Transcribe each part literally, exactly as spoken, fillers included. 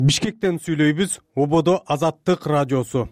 Бишкектен сүйлөйбүз. Ободо Азаттык радиосу.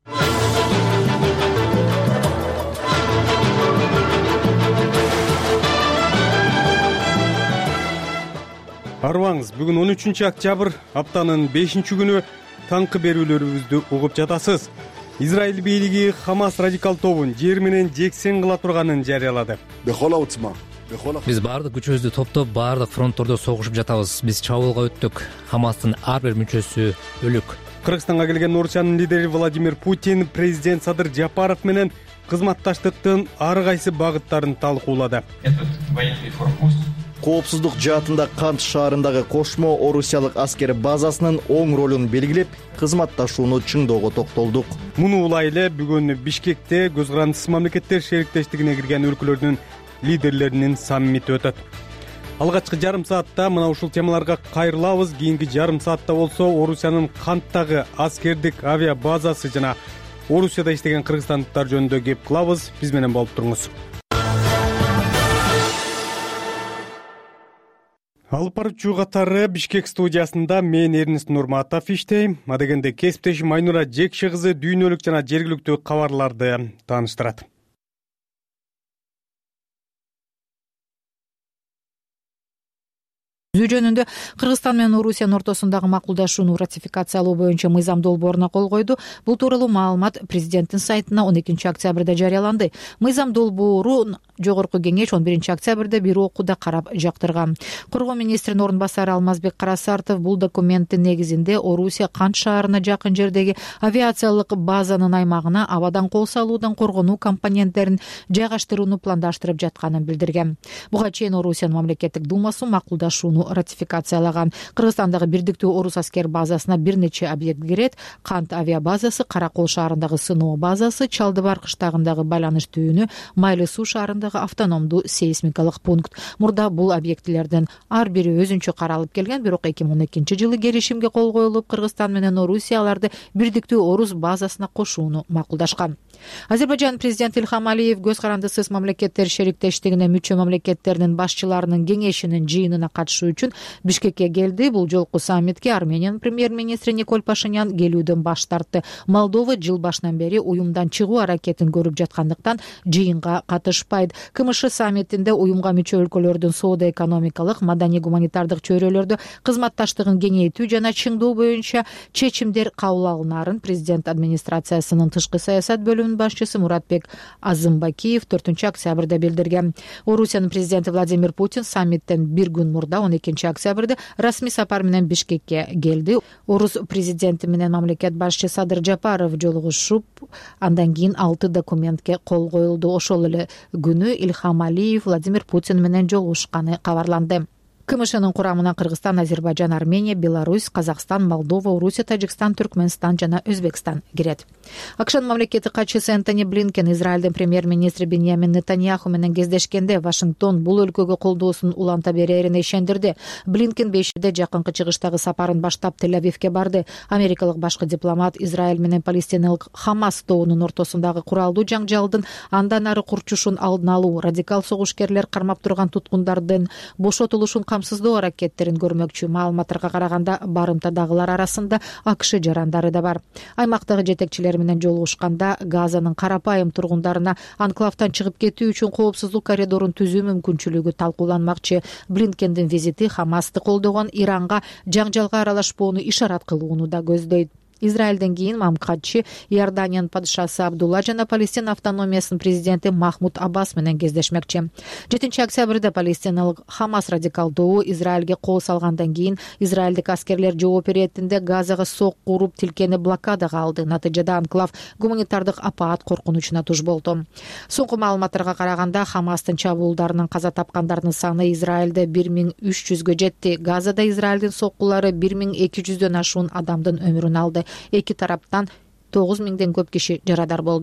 Арыбаңыз, бүгүн он үчүнчү октябрь, аптанын бешинчи күнү. Таңкы берүүлөрүбүздү угуп жатасыз. Израиль бийлиги Хамас радикал тобун жер менен жексен кыла турганын жарыялады. Биз баардык күчүбүздү топтоп, баардык фронттордо согушуп жатабыз. Биз чабуулга өттүк. Хамастын ар бир мүчөсү өлүк. Кыргызстанга келген Орусиянын лидери Владимир Путин президент Садыр Жапаров менен кызматташтыктын ар кайсы багыттарын талкуулады. Коопсуздук жаатында Кант шаарындагы кошмо орусиялык аскер базасынын оң ролун белгилеп, кызматташууну чыңдоого токтолдук. Муну улайлы бүгүн Бишкекте көз карандысыз мамлекеттер шериктештигине кирген өлкөлөрдүн лидерлеринин саммити өтөт. Алгачкы жарым саатта мына ушул темаларга кайрылабыз. Кийинки жарым саатта болсо Орусиянын Канттагы аскердик авиа базасы жана Орусияда иштеген кыргызстандыктар жөнүндө кеп кылабыз. Биз менен болуп туруңуз. Алып баруучу катары Бишкек студиясында мен Эрнест Нурматов иштейм. Адегенде кесиптешим Айнура Жекши кызы дүйнөлүк жана жергиликтүү кабарларды тааныштырат. Түзүү жөнүндө Кыргызстан менен Орусиянын ортосундагы макулдашууну ратификациялоо боюнча мыйзам долбооруна кол койду. Бул тууралуу маалымат президенттин сайтына он экинчи октябрда жарыяланды. Мыйзам долбоорун Жогорку кеңеш он биринчи октябрда бир окууда карап жактырган. Коргоо министринин орун басары Алмазбек Карасартов бул документтин негизинде Орусия Кант шаарына жакын жердеги авиациялык базанын аймагына абадан кол салуудан коргонуу компоненттерин жайгаштырууну пландаштырып жатканын билдирген. Буга чейин Орусиянын мамлекеттик думасы макулдашууну ратификациялаган. Кыргызстандагы бирдиктүү орус аскер базасына бир нече объект кирет. Кант авиа базасы, Каракол шаарындагы сыноо базасы, Чалдыбар кыштагындагы байланыш түйүнү, Майлы суу шаарындагы автономдуу сейсмикалык пункт. Мурда бул объектилердин ар бири өзүнчө каралып келген, бирок эки миң он экинчи жылы келишимге кол коюлуп, Кыргызстан менен Орусия аларды бирдиктүү орус базасына кошууну макулдашкан. Азербайжан президенти Ильхам Алиев көз карандысыз мамлекеттер шериктештигине мүчө мамлекеттеринин башчыларынын кеңешинин жыйынына катышуу үчүн Бишкекке келди. Бул жолку саммитке Армениянын премьер-министри Николь Пашинян келүүдөн баш тартты. Молдова жыл башынан бери уюмдан чыгуу аракетин көрүп жаткандыктан жыйынга катышпайт. КМШ саммитинде уюмга мүчө өлкөлөрдүн соода-экономикалык, маданий-гуманитардык чөйрөлөрдө кызматташтыгын кеңейтүү жана чыңдоо боюнча чечимдер кабыл алынарын президент администрациясынын тышкы саясат бөлүмүнүн башчысы Муратбек Азымбакиев төртүнчү октябрда билдирген. Орусиянын президенти Владимир Путин саммиттен бир күн мурда он экинчи октябрда расмий сапар менен Бишкекке келди. Орус президенти менен мамлекет башчысы Садыр Жапаров жолугушуп, андан кийин алты документке кол коюлду. Ошол эле күнү Ильхам Алиев Владимир Путин менен жолугушканы кабарланды. КМШнын курамына Кыргызстан, Азербайжан, Армения, Беларусь, Казакстан, Молдова, Орусия, Тажикстан, Түркмөнстан жана Өзбекстан кирет. АКШнын мамлекеттик катчысы Энтони Блинкен Израилдин премьер-министри Беньямин Нетаньяху менен кездешкенде Вашингтон бул өлкөгө колдоосун уланта берерине ишендирди. Блинкен бейширде жакынкы чыгыштагы сапарын баштап Тель-Авивке барды. Америкалык башкы дипломат Израиль менен палестиналык Хамас тобунун ортосундагы куралдуу жаңжалдын андан ары курчушун алдын алуу, радикал согушкерлер кармап турган туткундардын бошотулушун камсыздоо аракеттерин көрмөкчү. Маалыматтарга караганда барымтадагылар арасында АКШ жарандары да бар. Аймактагы жетекчилер менен жолугушканда Газанын карапайым тургундарына анклавтан чыгып кетүү үчүн коопсуздук коридорун түзүү мүмкүнчүлүгү талкууланмакчы. Блинкендин визити Хамасты колдогон Иранга жаңжалга аралашпоону ишарат кылууну да көздөйт. Израилден кийин Мамкатчы Иорданиянын падышасы Абдулла жана Палестина автономиясынын президенти Махмуд Аббас менен кездешмекчи. жетинчи октябрда палестиналык Хамас радикал тобу Израилге кол салгандан кийин израилдик аскерлер жооп иретинде Газага сокку уруп тилкени блокадага алды. Натыйжада анклав гуманитардык апаат коркунучуна туш болду. Соңку маалыматтарга караганда Хамастын чабуулдарынан каза тапкандардын саны Израилде бир миң үч жүзгө жетти. Газада Израилдин соккулары бир миң эки жүздөн ашуун адамдын өмүрүн алды. Эки тараптан тогуз миңден көп киши жарадар болду.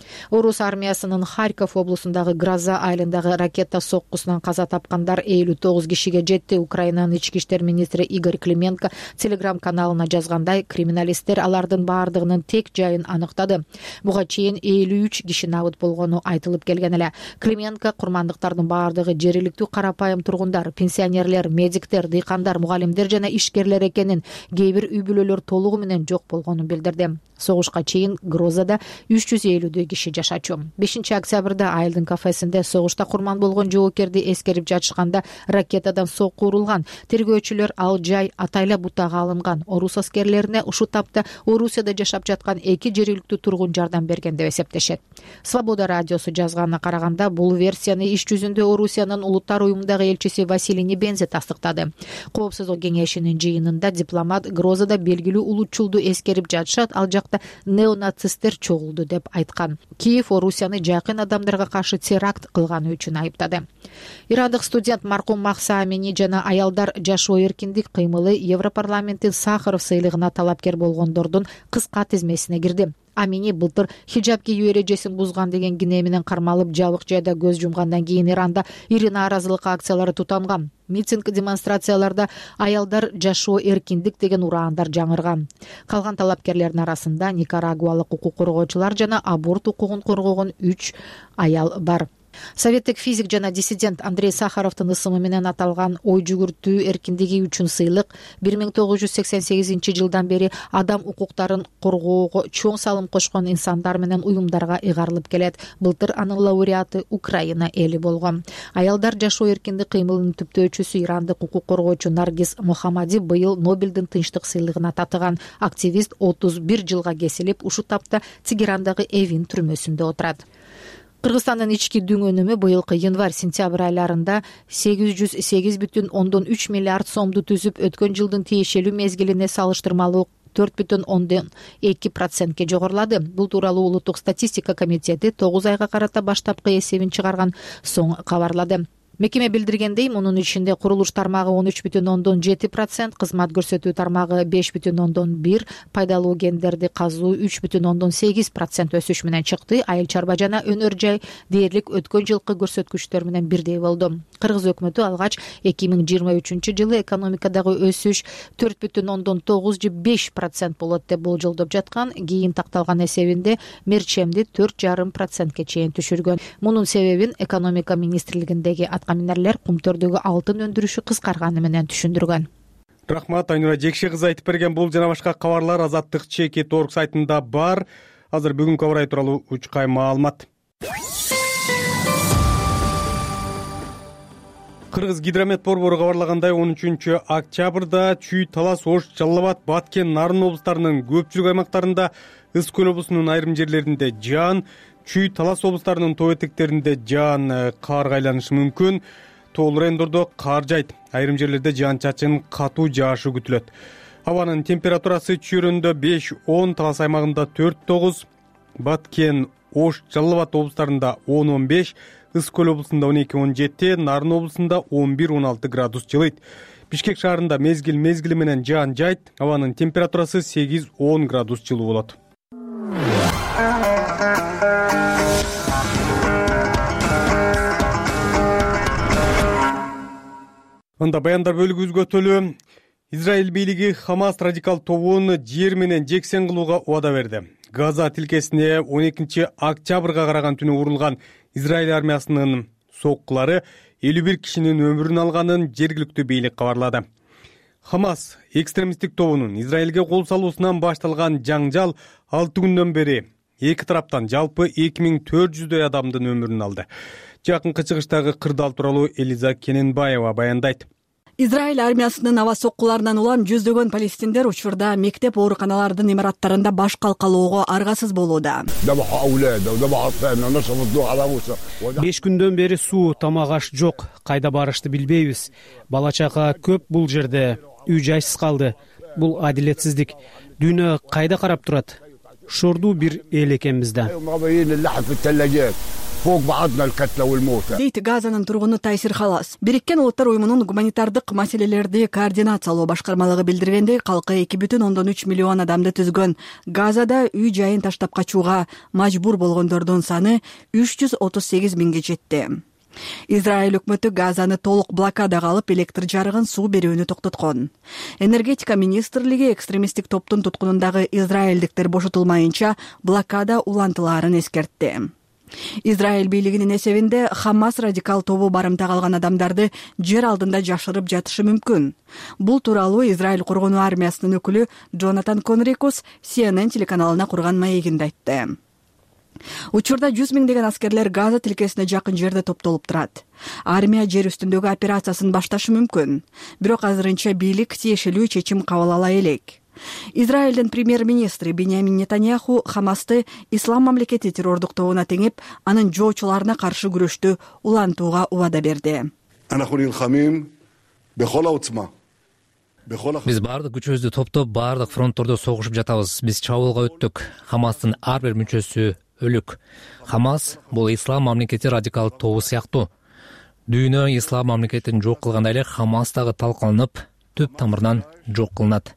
Орус армиясынын Харьков облусундагы Гроза айылындагы ракета соккусунан каза тапкандар элүү тогуз кишиге жетти. Украинанын ички иштер министри Игорь Клименко телеграм каналына жазгандай, криминалисттер алардын баардыгынын тек жайын аныктады. Буга чейин элүү үч киши набыт болгону айтылып келген эле. Клименко курмандыктардын баардыгы жергиликтүү карапайым тургундар, пенсионерлер, медиктер, дыйкандар, мугалимдер жана ишкерлер экенин, кээ бир үй бүлөлөр толугу менен жок болгонун билдирди. Согушка чейин Грозада үч жүз элүүдөй киши жашачу. бешинчи октябрда айылдын кафесинде согушта курман болгон жоокерди эскерип жатышканда ракетадан сокку урулган. Тергөөчүлөр ал жай атайла бутага алынган. Орус аскерлерине ушул тапта Орусияда жашап жаткан эки жергиликтүү тургун жардам берген деп эсептешет. Свобода радиосу жазганына караганда, бул версияны иш жүзүндө Орусиянын улуттар уюмундагы элчиси Василий Небензи тастыктады. Коопсуздук кеңешинин жыйынында дипломат Грозада белгилүү улутчулду эскерип жатышат, ал жакта неонацисттер чогулду деп айткан. Киев Орусияны жакын адамдарга каршы теракт кылганы үчүн айыптады. Ирандык студент маркум Махса Амини жана аялдар жашоо эркиндик кыймылы Европарламенттин Сахаров сыйлыгына талапкер болгондордун кыска тизмесине кирди. Амини былтыр хиджаб кийүү эрежесин бузган деген кине менен кармалып, жабык жайда көз жумгандан кийин Иранда ири нааразылык акциялары тутанган. Митинг демонстрацияларда аялдар жашоо эркиндик деген ураандар жаңырган. Калган талапкерлердин арасында никарагуалык укук коргоочулар жана аборт укугун коргогон үч аял бар. Советтик физик жана диссидент Андрей Сахаровдун ысымы менен аталган ой жүгүртүү эркиндиги үчүн сыйлык бир миң тогуз жүз сексен сегизинчи жылдан бери адам укуктарын коргоого чоң салым кошкон инсандар менен уюмдарга ыйгарылып келет. Былтыр анын лауреаты Украина эли болгон. Аялдар жашоо эркиндик кыймылынын түптөөчүсү ирандык укук коргоочу Наргиз Мухаммади быйыл Нобелдин тынчтык сыйлыгына татыган. Активист отуз бир жылга кесилип, ушул тапта Тегерандагы Эвин түрмөсүндө отурат. Кыргызстандын ички дүң өнүмү быйылкы январь-сентябрь айларында сегиз жүз сегиз бүтүн ондон үч миллиард сомду түзүп, өткөн жылдын тиешелүү мезгилине салыштырмалуу төрт бүтүн ондон эки процентке жогорулады. Бул тууралуу Улуттук статистика комитети тогуз айга карата баштапкы эсебин чыгарган соң кабарлады. Мекеме билдиргендей, мунун ичинде курулуш тармагы он үч бүтүн ондон жети процент, кызмат көрсөтүү тармагы беш бүтүн ондон бир, пайдалуу кендерди казуу үч бүтүн ондон сегиз процент өсүш менен чыкты. Айыл чарба жана өнөр жай дээрлик өткөн жылкы көрсөткүчтөр менен бирдей болду. Кыргыз өкмөтү алгач эки миң жыйырма үчүнчү жылы экономикадагы өсүш төрт бүтүн ондон тогуз же беш процент болот деп болжолдоп жаткан. Кийин такталган эсебинде мерчемди төрт жарым процентке чейин түшүргөн. Мунун себебин экономика министрлигиндеги каминерлер кумтөрдөгү алтын өндүрүшү кыскарганы менен түшүндүргөн. Рахмат, Айнура Жекше кызы айтып берген. Бул жана башка кабарлар Азаттык чекит точка орг сайтында бар. Азыр бүгүнкү абар ай тууралуу учкай маалымат. Кыргыз гидромет борбору кабарлагандай, он үчүнчү октябрда Чүй, Талас, Ош, Жалал Абад, Баткен, Нарын облустарынын көпчүлүк аймактарында, Ысык көл облусунун айрым жерлеринде жаан, Чүй, Талас облустарынын тоо этектеринде жаан каарга айланышы мүмкүн. Тоолуу райондордо каар жайт. Айрым жерлерде жаан чачын катуу жаашы күтүлөт. Абанын температурасы Чүйрөндө беш он, Талас аймагында төрт тогуз, Баткен, Ош, Жалал Абад облустарында он он беш, Ысык көл облусунда он эки он жети, Нарын облусунда он бир он алты градус жылыйт. Бишкек шаарында мезгил мезгили менен жаан жайт. Абанын температурасы сегиз он градус жылуу болот. Анда баяндар бөлүгүбүзгө өтөлү. Израиль бийлиги Хамас радикал тобун жер менен жексен кылууга убада берди. Газа тилкесине он экинчи октябрга караган түнү урулган Израиль армиясынын соккулары элүү бир кишинин өмүрүн алганын жергиликтүү бийлик кабарлады. Хамас экстремисттик тобунун Израилге кол салуусунан башталган жаңжал алты күндөн бери эки тараптан жалпы эки миң төрт жүздөй адамдын өмүрүн алды. Жакынкы чыгыштагы кырдаал тууралуу Элиза Кененбаева баяндайт. Израиль армиясынын аба соккуларынан улам жүздөгөн палестиндер учурда мектеп ооруканалардын имараттарында баш калкалоого аргасыз болууда. Беш күндөн бери суу, тамак аш жок. Кайда барышты билбейбиз. Бала чака көп бул жерде. Үй жайсыз калды. Бул адилетсиздик. Дүйнө кайда карап турат? Шордуу бир эл экенбиз да. فوق بعضنا القتلى والموتى. дейт Газанын тургуну Тайсир Халас. Бириккен Улуттар уюмунун гуманитардык маселелерди координациялоо башкармалыгы билдиргендей, калкы эки бүтүн ондон үч миллион адамды түзгөн Газада үй жайын таштап качууга мажбур болгондордун саны үч жүз отуз сегиз миңге жетти. Израиль өкмөтү Газаны толук блокадага алып, электр жарыгын, суу берүүнү токтоткон. Энергетика министрлиги экстремисттик топтун туткунундагы израилдиктер бошотулмайынча блокада улантылаарын эскертти. Израиль бийлигинин эсебинде Хамас радикал тобу барымтага алган адамдарды жер алдында жашырып жатышы мүмкүн. Бул тууралуу Израиль коргонуу армиясынын өкүлү Джонатан Конрикус Си Эн Эн телеканалына курган маегинде айтты. Учурда жүз миңдеген аскерлер Газа тилкесине жакын жерде топтолуп турат. Армия жер үстүндөгү операциясын башташы мүмкүн. Бирок азырынча бийлик тиешелүү чечим кабыл ала элек. Израилдин премьер-министри Биньямин Нетаньяху Хамасты ислам мамлекети террордук тобуна теңип, анын жоочуларына каршы күрөштү улантууга убада берди. Биз баардык күчүбүздү топтоп, баардык фронттордо согушуп жатабыз. Биз чабуулга өттүк. Хамастын ар бир мүчөсү өлүк. Хамас бул ислам мамлекети радикал тобу сыяктуу. Дүйнө ислам мамлекетин жок кылганда эле Хамас дагы талкаланып, түп тамырынан жок кылынат.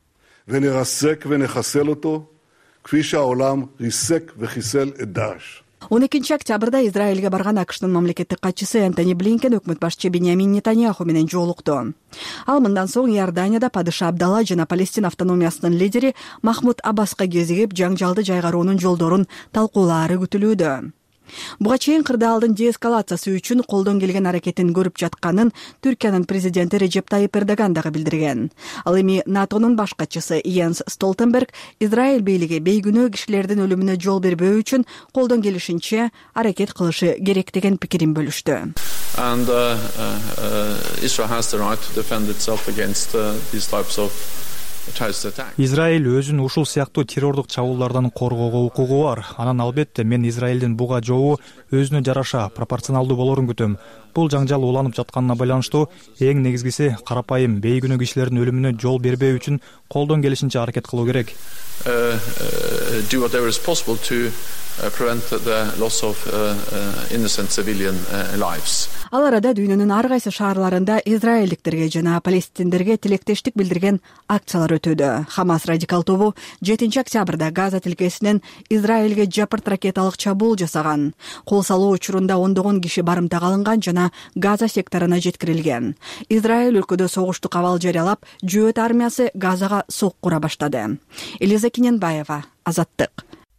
он экинчи октябрда Израилге барган АКШнын мамлекеттик катчысы Энтони Блинкен өкмөт башчы Биньямин Нетаньяху менен жолукту. Ал мындан соң Иорданияда падыша Абдалла жана Палестин автономиясынын лидери Махмуд Аббаска кезигип, жаңжалды жайгаруунун жолдорун талкуулаары күтүлүүдө. Буга чейин кырдаалдын деэскалациясы үчүн колдон келген аракетин көрүп жатканын Түркиянын президенти Режеп Тайип Эрдоган дагы билдирген. Ал эми НАТОнун баш катчысы Йенс Столтенберг Израиль бийлиги бейгүнөө кишилердин өлүмүнө жол бербөө үчүн колдон келишинче аракет кылышы керек деген пикирин бөлүштү. And uh, uh, Israel has the right to defend itself against uh, these types of Израиль өзүн ушул сыяктуу террордук чабуулдардан коргоого укугу бар. Анан албетте мен Израилдин буга жообу өзүнө жараша пропорционалдуу болорун күтөм. Бул жаңжал уланып жатканына байланыштуу эң негизгиси карапайым бейгүнөө кишилердин өлүмүнө жол бербөө үчүн колдон келишинче аракет кылуу керек. Do whatever is possible to prevent the loss of innocent civilian lives. Ал арада дүйнөнүн ар кайсы шаарларында израилдиктерге жана палестиндерге тилектештик билдирген акциялар өтүүдө. Хамас радикал тобу жетинчи октябрда Газа тилкесинен Израилге жапырт ракеталык чабуул жасаган. Кол салуу учурунда ондогон киши барымтага алынган жана Газа секторуна жеткирилген. Израиль өлкөдө согуштук абал жарыялап, жөөт армиясы Газага сок кура баштады. Элиза Киненбаева, Азаттык.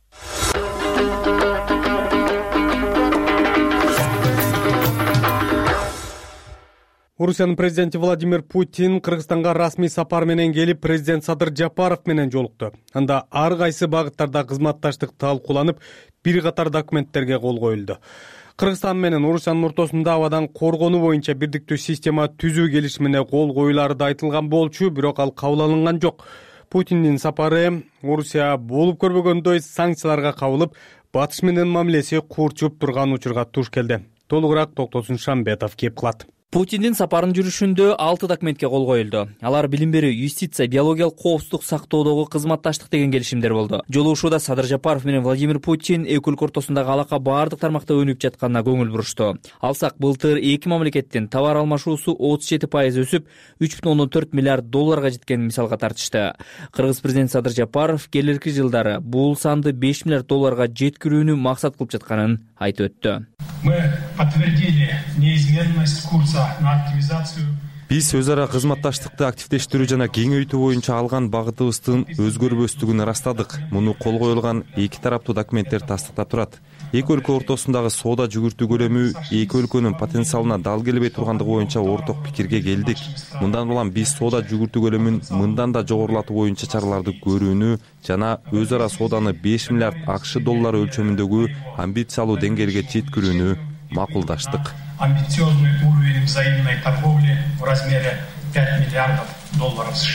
Орусиянын президенти Владимир Путин Кыргызстанга расмий сапар менен келип, президент Садыр Жапаров менен жолукту. Анда ар кайсы багыттарда кызматташтык талкууланып, бир катар документтерге кол коюлду. Кыргызстан менен Орусиянын ортосунда абадан коргонуу боюнча бирдиктүү система түзүү келишимине кол коюлары да айтылган болчу, бирок ал кабыл алынган жок. Путиндин сапары Орусия болуп көрбөгөндөй санкцияларга кабылып, батыш менен мамилеси курчуп турган учурга туш келди. Толугураак Токтосун Шамбетов кеп кылат. Путиндин сапарын жүрүшүндө алты документке кол коюлду. Алар билим берүү, юстиция, биологиялык коопсуздук сактоодогу кызматташтык деген келишимдер болду. Жолугушууда Садыр Жапаров менен Владимир Путин эки өлкө ортосундагы алака баардык тармакта өнүгүп жатканына көңүл бурушту. Алсак, былтыр эки мамлекеттин товар алмашуусу отуз жети пайыз өсүп, үч бүтүн ондон төрт миллиард долларга жеткенин мисалга тартышты. Кыргыз президенти Садыр Жапаров келерки жылдары бул санды беш миллиард долларга жеткирүүнү максат кылып жатканын айтып өттү. Мы подтвердили неизменность курса на активизацию. Биз өз ара кызматташтыкты активдештирүү жана кеңейтүү боюнча алган багытыбыздын өзгөрбөстүгүн ырастадык. Муну кол коюлган эки тараптуу документтер тастыктап турат. Эки өлкө ортосундагы соода жүгүртүү көлөмү эки өлкөнүн потенциалына дал келбей тургандыгы боюнча орток пикирге келдик. Мындан улам биз соода жүгүртүү көлөмүн мындан да жогорулатуу боюнча чараларды көрүүнү жана өз ара сооданы беш миллиард акш доллары өлчөмүндөгү амбициялуу деңгээлге жеткирүүнү макулдаштык. Амбициозный уровень взаимной торговли в размере пять миллиардов долларов США.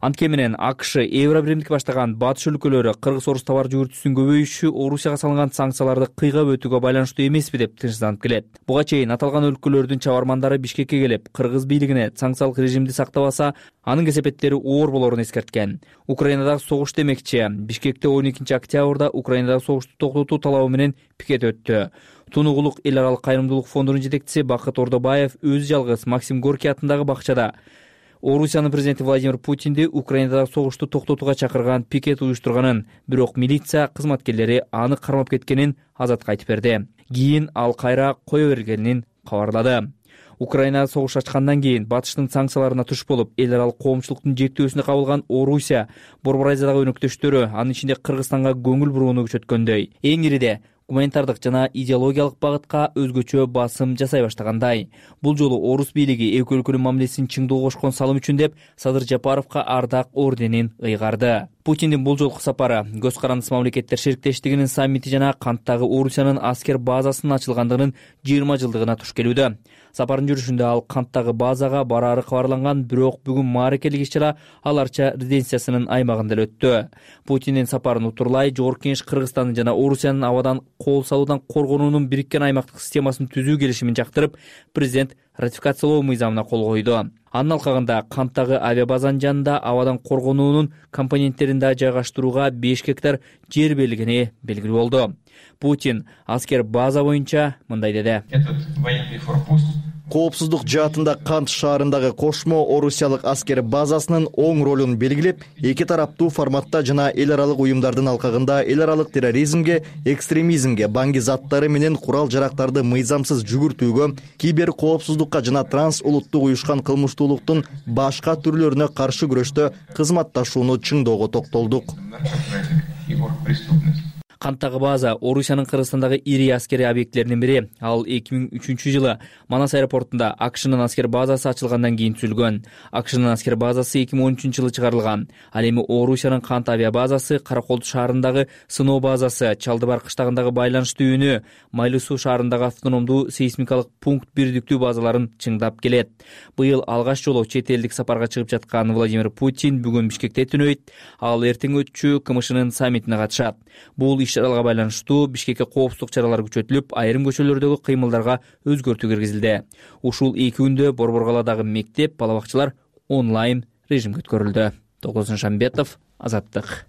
Антке менен АКШ, Евробиримдик баштаган батыш өлкөлөрү кыргыз орус товар жүгүртүүсүнүн көбөйүшү Орусияга салынган санкцияларды кыйгап өтүүгө байланыштуу эмеспи деп тынчсызданып келет. Буга чейин аталган өлкөлөрдүн чабармандары Бишкекке келип, кыргыз бийлигине санкциялык режимди сактабаса, анын кесепеттери оор болорун эскерткен. Украинадагы согуш демекчи. Бишкекте он экинчи октябрда Украинадагы согушту токтотуу талабы менен пикет өттү. Тунугулук эл аралык кайрымдуулук фондунун жетекчиси Бакыт Ордобаев өзү жалгыз Максим Горький атындагы бакчада Орусиянын президенти Владимир Путинди Украинадагы согушту токтотууга чакырган пикет уюштурганын, бирок милиция кызматкерлери аны кармап кеткенин азатка айтып берди. Кийин ал кайра кое бергенин кабарлады. Украинада согуш ачкандан кийин батыштын санкцияларына туш болуп, эл аралык коомчулуктун жектөөсүнө кабылган Орусия, Борбор Азиядагы өнөктөштөрү, анын ичинде Кыргызстанга көңүл бурууну күчөткөндөй. Эң ириде гуманитардык жана идеологиялык багытка өзгөчө басым жасай баштагандай. Бул жолу орус бийлиги эки өлкөнүн мамилесин чыңдоого кошкон салым үчүн деп Садыр Жапаровго ардак орденин ыйгарды. Путиндин бул жолку сапары көз карандысыз мамлекеттер шериктештигинин саммити жана Канттагы Орусиянын аскер базасынын ачылгандыгынын жыйырма жылдыгына туш келүүдө. Сапардын жүрүшүндө ал Канттагы базага бараары кабарланган, бирок бүгүн мааракелик иш-чара аларча резиденциясынын аймагында өттү. Путиндин сапарын утурлай Жогорку Кеңеш Кыргызстандын жана Орусиянын абадан кол салуудан коргонуунун бириккен аймактык системасын түзүү келишимин жактырып, президент ратификациялоо мыйзамына кол койду. Анын алкагында Канттагы авиабазанын жанында абадан коргонуунун компоненттерин да жайгаштырууга беш гектар жер берилгени белгилүү болду. Путин аскер база боюнча мындай деди. Коопсуздук жаатында Кант шаарындагы кошмо орусиялык аскер базасынын оң ролун белгилеп, эки тараптуу форматта жана эл аралык уюмдардын алкагында эл аралык терроризмге, экстремизмге, баңги заттары менен курал жарактарды мыйзамсыз жүгүртүүгө, кибер коопсуздукка жана транс улуттук уюшкан кылмыштуулуктун башка түрлөрүнө каршы күрөштө кызматташууну чыңдоого токтолдук. Канттагы база Орусиянын Кыргызстандагы ири аскери объектилеринин бири. Ал эки миң үчүнчү жылы Манас аэропортунда АКШнын аскер базасы ачылгандан кийин түзүлгөн. АКШнын аскер базасы эки миң он үчүнчү жылы чыгарылган. Ал эми Орусиянын Кант авиабазасы, Караколду шаарындагы сыноо базасы, Чалдыбар кыштагындагы байланыш түйүнү, Майлуу суу шаарындагы автономдуу сейсмикалык пункт бирдиктүү базаларын чыңдап келет. Быйыл алгач жолу чет элдик сапарга чыгып жаткан Владимир Путин бүгүн Бишкекте түнөйт. Ал эртең өтчү КМШнын саммитине катышат. Бул иш-чараларга байланыштуу Бишкекке коопсуздук чаралары күчөтүлүп, айрым көчөлөрдөгү кыймылдарга өзгөртүү киргизилди. Ушул эки күндө Борбор калаадагы мектеп, бала бакчалар онлайн режимге өткөрүлдү. Тогоз Шамбетов, Азаттык.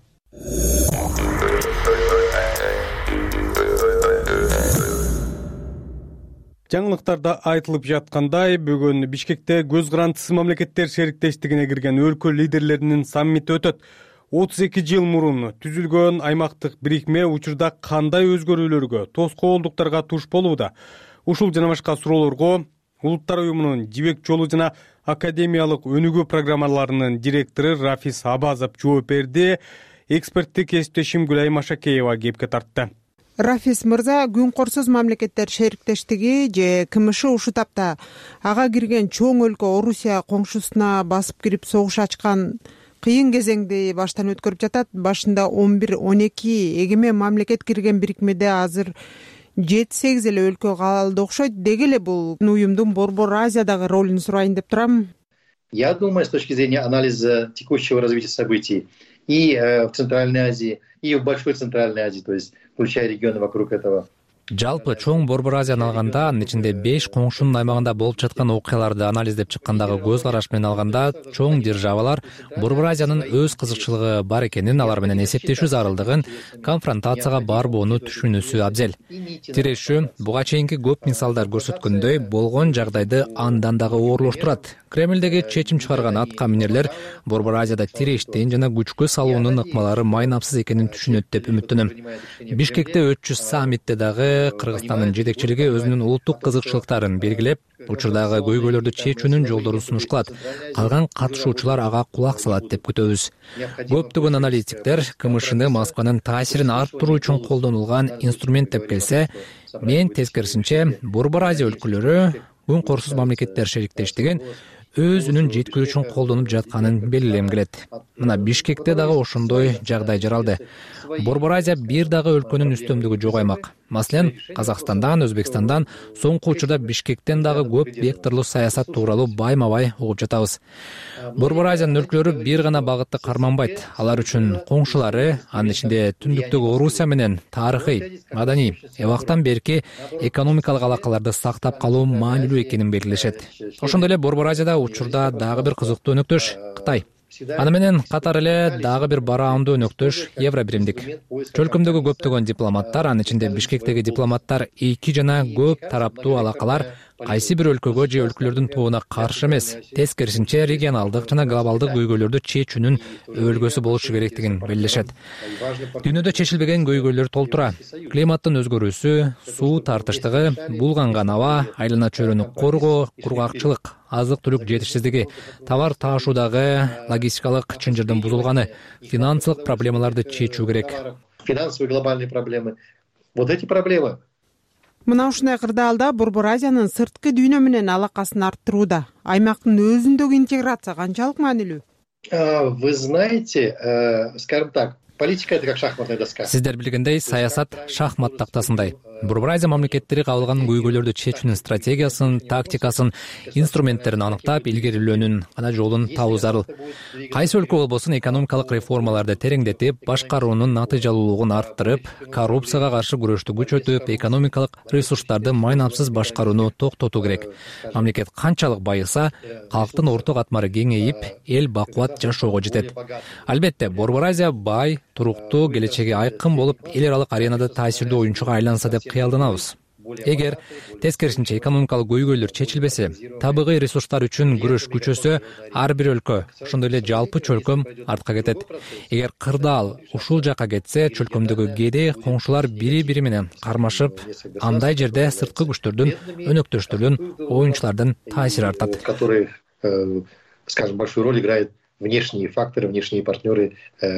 Жаңылыктарда айтылып жаткандай, бүгүн Бишкекте көз карандысыз мамлекеттер шериктештигине кирген өлкө лидерлеринин саммити өтөт. отуз эки жыл мурун түзүлгөн аймактык бирикме учурда кандай өзгөрүүлөргө, тоскоолдуктарга туш болууда? Ушул жана башка суроолорго Улуттар уюмунун жибек жолу жана академиялык өнүгүү программаларынын директору Рафис Абазов жооп берди. Эксперттик кесиптешим Гүлай Машакеева кепке тартты. Рафис мырза, күн корсуз мамлекеттер шериктештиги же КМШ ушу тапта ага кирген чоң өлкө Орусия коңшусуна басып кирип согуш ачкан кыйын кезеңди баштан өткөрүп жатат. Башында он бир он эки эгемен мамлекет кирген бирикмеде азыр жети сегиз эле өлкө калды окшойт. Деги эле бул уюмдун Борбор Азиядагы ролун сурайын деп турам. Я думаю, с точки зрения анализа текущего развития событий и в Центральной Азии, и в Большой Центральной Азии, то есть включая регионы вокруг этого. Жалпы чоң Борбор Азияны алганда, анын ичинде беш коңшунун аймагында болуп жаткан окуяларды анализдеп чыккандагы көз караш менен алганда, чоң державалар Борбор Азиянын өз кызыкчылыгы бар экенин, алар менен эсептешүү зарылдыгын, конфронтацияга барбоону түшүнүүсү абзел. Тирешүү буга чейинки көп мисалдар көрсөткөндөй, болгон жагдайды андан дагы оорлоштурат. Кремлдеги чечим чыгарган атка минерлер Борбор Азияда тирештин жана күчкө салуунун ыкмалары майнапсыз экенин түшүнөт деп үмүттөнөм. Бишкекте өтчү саммитте дагы Кыргызстандын жетекчилиги өзүнүн улуттук кызыкчылыктарын белгилеп, учурдагы көйгөйлөрдү чечүүнүн жолдорун сунуш кылат. Калган катышуучулар ага кулак салат деп күтөбүз. Көптөгөн аналитиктер КМШны Москванын таасирин арттыруу үчүн колдонулган инструмент деп келсе, мен тескерисинче Борбор Азия өлкөлөрү күн корсуз мамлекеттер шериктештигин өзүнүн жеткирүү үчүн колдонуп жатканын белгилегим келет. Мына Бишкекте дагы ошондой жагдай жаралды. Борбор Азия бир дагы өлкөнүн үстөмдүгү жок аймак. Маселен, Казакстандан, Өзбекстандан, соңку учурда Бишкектен дагы көп векторлуу саясат тууралуу байма-бай угуп жатабыз. Борбор Азиянын өлкөлөрү бир гана багытты карманбайт. Алар үчүн коңшулары, анын ичинде түндүктөгү Орусия менен тарыхый, маданий, эбактан берки экономикалык алакаларды сактап калуу маанилүү экенин белгилешет. Ошондой эле Борбор Азияда учурда дагы бир кызыктуу өнөктөш Кытай. Аны менен катар эле дагы бир бараандуу өнөктөш Евробиримдик. Чөлкөмдөгү көптөгөн дипломаттар, анын ичинде Бишкектеги дипломаттар эки жана көп тараптуу алакалар кайсы бир өлкөгө же өлкөлөрдүн тобуна каршы эмес, тескерисинче регионалдык жана глобалдык көйгөйлөрдү чечүүнүн өлгөсү болушу керектигин белгилешет. Дүйнөдө чечилбеген көйгөйлөр толтура. Климаттын өзгөрүүсү, суу тартыштыгы, булганган аба, айлана чөйрөнү коргоо, кургакчылык, азык-түлүк жетишсиздиги, товар таашуудагы логистикалык чынжырдын бузулганы, финансылык проблемаларды чечүү керек. Финансовые глобальные проблемы. Вот эти проблемы. Мына ушундай кырдаалда Борбор Азиянын сырткы дүйнө менен алакасын арттырууда аймактын өзүндөгү интеграция канчалык маанилүү? Вы знаете, скажем так, политика — это как шахматная доска. Сиздер билгендей, саясат шахмат тактасындай. Борбор Азия мамлекеттери кабыл алган көйгөйлөрдү чечүүнүн стратегиясын, тактикасын, инструменттерин аныктап, илгерилөөнүн гана жолун табуу зарыл. Кайсы өлкө болбосун экономикалык реформаларды тереңдетип, башкаруунун натыйжалуулугун арттырып, коррупцияга каршы күрөштү күчөтүп, экономикалык ресурстарды майнапсыз башкарууну токтотуу керек. Мамлекет канчалык байыса, калктын орто катмары кеңейип, эл бакубат жашоого жетет. Албетте, Борбор Азия бай, туруктуу, келечеги айкын болуп, эл аралык аренада таасирдүү оюнчуга айланса деп кыялданабыз. Эгер тескерисинче экономикалык көйгөйлөр чечилбесе, табигый ресурстар үчүн күрөш күчөсө, ар бир өлкө, ошондой эле жалпы чөлкөм артка кетет. Эгер кырдаал ушул жака кетсе, чөлкөмдөгү кээде коңшулар бири-бири менен кармашып, андай жерде сырткы күчтөрдүн, өнөктөштөрдүн, оюнчулардын таасири артат. Которые, скажем, большую роль играют внешние факторы, внешние партнеры,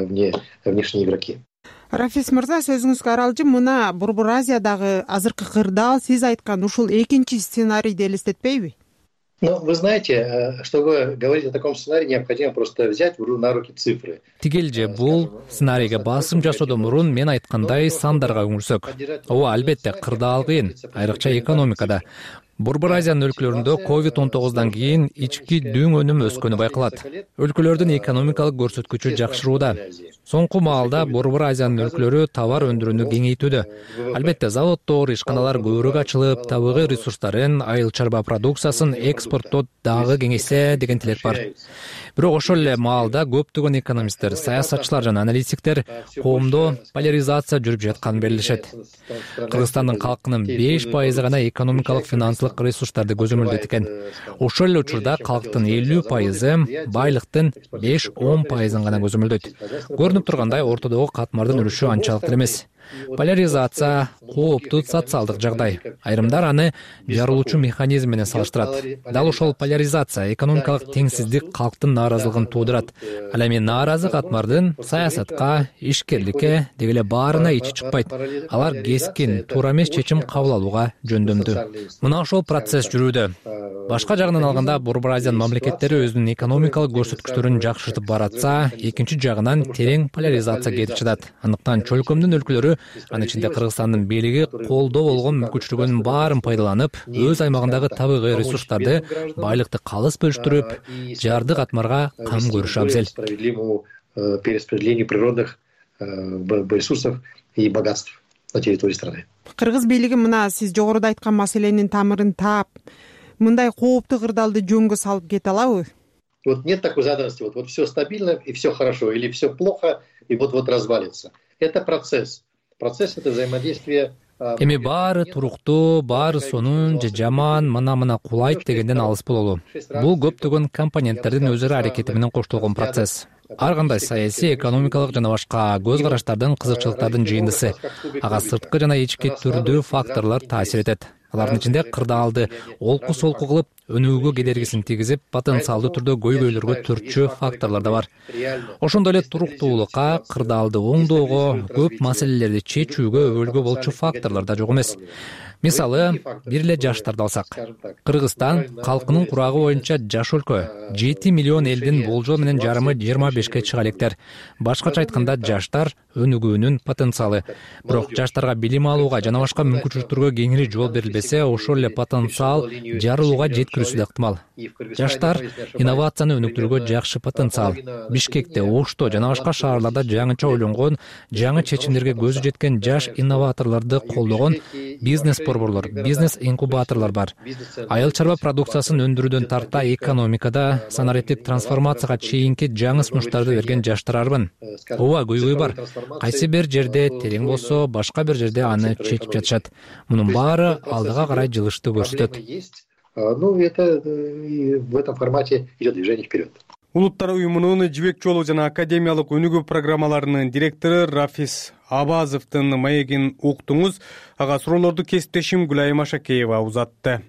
внешние игроки. Рафис мырза, сөзүңүзгө аралжы, мына Борбор Азиядагы азыркы кырдаал сиз айткан ушул экинчи сценарийди элестетпейби? Ну, вы знаете, чтобы говорить о таком сценарии, необходимо просто взять на руки цифры. Тигел же бул сценарийге басым жасоодон мурун мен айткандай сандарга үңүлсөк. Ооба, албетте, кырдаал кыйын, айрыкча экономикада. Борбор Азиянын өлкөлөрүндө ковид он тогуздан кийин ички дүң өнүм өскөнү байкалат. Өлкөлөрдүн экономикалык көрсөткүчү жакшырууда. Соңку маалда Борбор Азиянын өлкөлөрү товар өндүрүүнү кеңейтүүдө. Албетте, заводдор, ишканалар көбүрөөк ачылып, табигый ресурстарын, айыл чарба продукциясын экспорттоо дагы кеңейсе деген тилек бар. Бирок ошол эле маалда көптөгөн экономисттер, саясатчылар жана аналитиктер коомдо поляризация жүрүп жатканын белгилешет. Кыргызстандын калкынын беш пайызы гана экономикалык финансылык ресурстарды көзөмөлдөйт экен. Ошол эле учурда калктын элүү пайызы байлыктын беш он пайызын гана көзөмөлдөйт. Көрүнүп тургандай, ортодогу катмардын үлүшү анчалык эмес. Поляризация кооптуу социалдык жагдай. Айрымдар аны жарылуучу механизм менен салыштырат. Дал ошол поляризация экономикалык теңсиздик калктын нааразылыгын туудурат. Ал эми нааразы катмардын саясатка, ишкерликке деги эле баарына ичи чыкпайт. Алар кескин, туура эмес чечим кабыл алууга жөндөмдүү. Мына ошол процесс жүрүүдө. Башка жагынан алганда, Борбор Азиянын мамлекеттери өзүнүн экономикалык көрсөткүчтөрүн жакшыртып баратса, экинчи жагынан терең поляризация кетип жатат. Андыктан чөлкөмдүн өлкөлөрү, анын ичинде Кыргызстандын бийлиги колдоо болгон мүмкүнчүлүгүнүн баарын пайдаланып, өз аймагындагы табигый ресурстарды, байлыкты калыс бөлүштүрүп, жарды катмарга кам көрүшү абзел. Перераспределению природных ресурсов и богатств на территории страны. Кыргыз бийлиги мына сиз жогоруда айткан маселенин тамырын таап, мындай кооптуу кырдаалды жөнгө салып кете алабы? Вот нет такой заданности, вот, вот все стабильно и все хорошо, или все плохо и вот-вот развалится. Это процесс. Процесс — это взаимодействие. Эми баары туруктуу, баары сонун же жаман, мына-мына кулайт дегенден алыс бололу. Бул көптөгөн компоненттердин өзара аракети менен коштолгон процесс. Ар кандай саясий, экономикалык жана башка көз караштардын, кызыкчылыктардын жыйындысы. Ага сырткы жана ички түрдүү факторлор таасир этет. Алардын ичинде кырдаалды олку-солку кылып, өнүүгө кедергисин тийгизип, потенциалдуу түрдө көйгөйлөргө түртчү факторлор да бар. Ошондой эле туруктуулукка, кырдаалды оңдоого, көп маселелерди чечүүгө өбөлгө болчу факторлор да жок эмес. мисалы бир эле жаштарды алсак, Кыргызстан калкынын курагы боюнча жаш өлкө. жети миллион элдин болжол менен жарымы жыйырма бешке чыга электер. Башкача айтканда, жаштар өнүгүүнүн потенциалы. Бирок жаштарга билим алууга жана башка мүмкүнчүлүктөргө кеңири жол берилбесе, ошол эле потенциал жарылууга жеткирүүсү да ыктымал. Жаштар инновацияны өнүктүрүүгө жакшы потенциал. Бишкекте, Ошто жана башка шаарларда жаңыча ойлонгон, жаңы чечимдерге көзү жеткен жаш инноваторлорду колдогон бизнес борборлор, бизнес инкубаторлор бар. Айыл чарба продукциясын өндүрүүдөн тарта экономикада санариптик трансформацияга чейинки жаңы сунуштарды берген жаштар арбын. Ооба, көйгөй бар. Кайсы бир жерде терең болсо, башка бир жерде аны чечип жатышат. Мунун баары алдыга карай жылышты көрсөтөт. Ну, это в этом формате идет движение вперед. Улуттар уюмунун жибек жолу жана академиялык өнүгүү программаларынын директору Рафис Абазовдун маегин уктуңуз. Ага суроолорду кесиптешим Гүлайым Ашакеева узатты.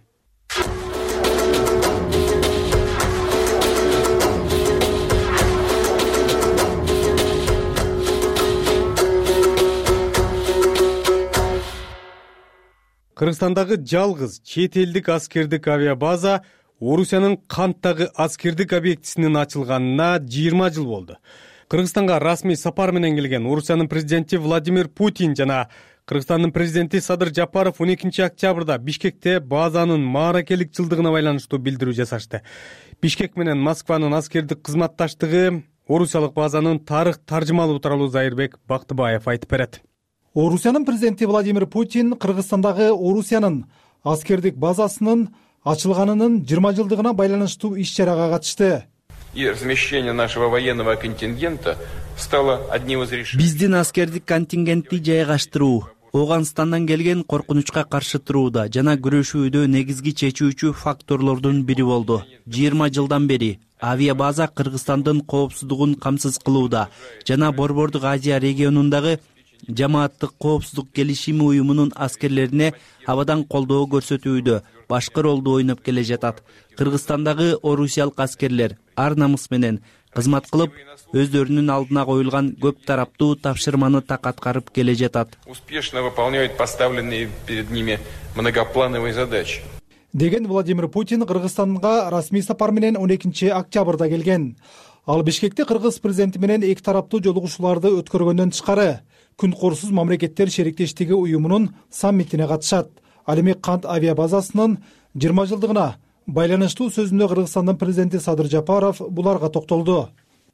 Кыргызстандагы жалгыз чет элдик аскердик авиабаза Орусиянын Канттагы аскердик объектисинин ачылганына жыйырма жыл болду. Кыргызстанга расмий сапар менен келген Орусиянын президенти Владимир Путин жана Кыргызстандын президенти Садыр Жапаров он экинчи октябрда Бишкекте базанын мааракелик жылдыгына байланыштуу билдирүү жасашты. Бишкек менен Москванын аскердик кызматташтыгы орусиялык базанын тарых таржымалуу тууралуу Зайырбек Бактыбаев айтып берет. Орусиянын президенти Владимир Путин Кыргызстандагы Орусиянын аскердик базасынын ачылганынын жыйырма жылдыгына байланыштуу иш-чарага катышты. И размещение нашего военного контингента стало одним из решений. Биздин аскердик контингентти жайгаштыруу Ооганстандан келген коркунучка каршы турууда жана күрөшүүдө негизги чечүүчү факторлордун бири болду. жыйырма жылдан бери авиабаза Кыргызстандын коопсуздугун камсыз кылууда жана Борбордук Азия регионундагы жамааттык коопсуздук келишими уюмунун аскерлерине абадан колдоо көрсөтүүдө башкы ролду ойноп келе жатат. Кыргызстандагы орусиялык аскерлер ар намыс менен кызмат кылып, өздөрүнүн алдына коюлган көп тараптуу тапшырманы так аткарып келе жатат. Успешно выполняют поставленные перед ними многоплановые задачи. Деген Владимир Путин Кыргызстанга расмий сапар менен он экинчи октябрда келген. Ал Бишкекте кыргыз президенти менен эки тараптуу жолугушууларды өткөргөндөн тышкары Күн корсуз мамлекеттер шериктештиги уюмунун саммитине катышат. Ал эми Кант авиабазасынын жыйырма жылдыгына байланыштуу сөзүндө Кыргызстандын президенти Садыр Жапаров буларга токтолду.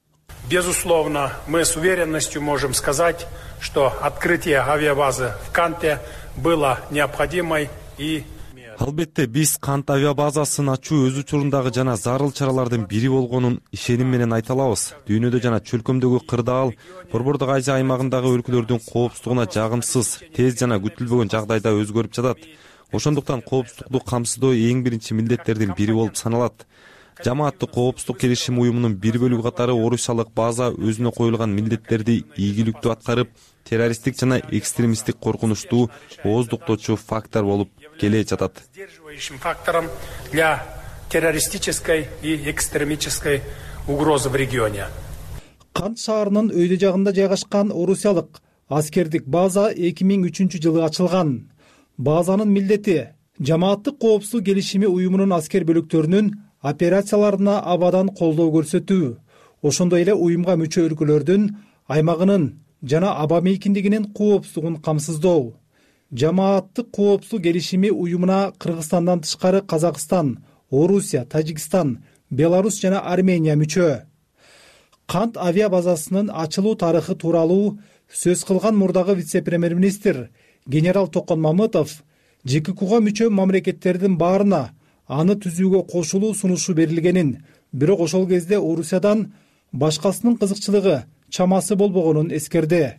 Безусловно, мы с уверенностью можем сказать, что открытие авиабазы в Канте было необходимой и Албетте биз Кант авиабазасын ачуу өз учурундагы жана зарыл чаралардын бири болгонун ишеним менен айта алабыз. Дүйнөдө жана чөлкөмдөгү кырдаал Борбордук Азия аймагындагы өлкөлөрдүн коопсуздугуна жагымсыз, тез жана күтүлбөгөн жагдайда өзгөрүп жатат. Ошондуктан коопсуздукту камсыздоо эң биринчи милдеттердин бири болуп саналат. Жамааттык коопсуздук келишими уюмунун бир бөлүгү катары орусиялык база өзүнө коюлган милдеттерди ийгиликтүү аткарып, террористтик жана экстремисттик коркунучту ооздуктоочу фактор болуп келе жатат. Сдерживающим фактором для террористической и экстремистической угрозы в регионе. Кант шаарынын өйдө жагында жайгашкан орусиялык аскердик база эки миң үчүнчү жылы ачылган. Базанын милдети жамааттык коопсуздук келишими уюмунун аскер бөлүктөрүнүн операцияларына абадан колдоо көрсөтүү, ошондой эле уюмга мүчө өлкөлөрдүн аймагынын жана аба мейкиндигинин коопсуздугун камсыздоо. Жамааттык коопсуздук келишими уюмуна Кыргызстандан тышкары Казакстан, Орусия, Тажикстан, Беларусь жана Армения мүчө. Кант авиабазасынын ачылуу тарыхы тууралуу сөз кылган мурдагы вице-премьер-министр генерал Токон Мамытов ЖККга мүчө мамлекеттердин баарына аны түзүүгө кошулуу сунушу берилгенин, бирок ошол кезде Орусиядан башкасынын кызыкчылыгы чамасы болбогонун эскерди.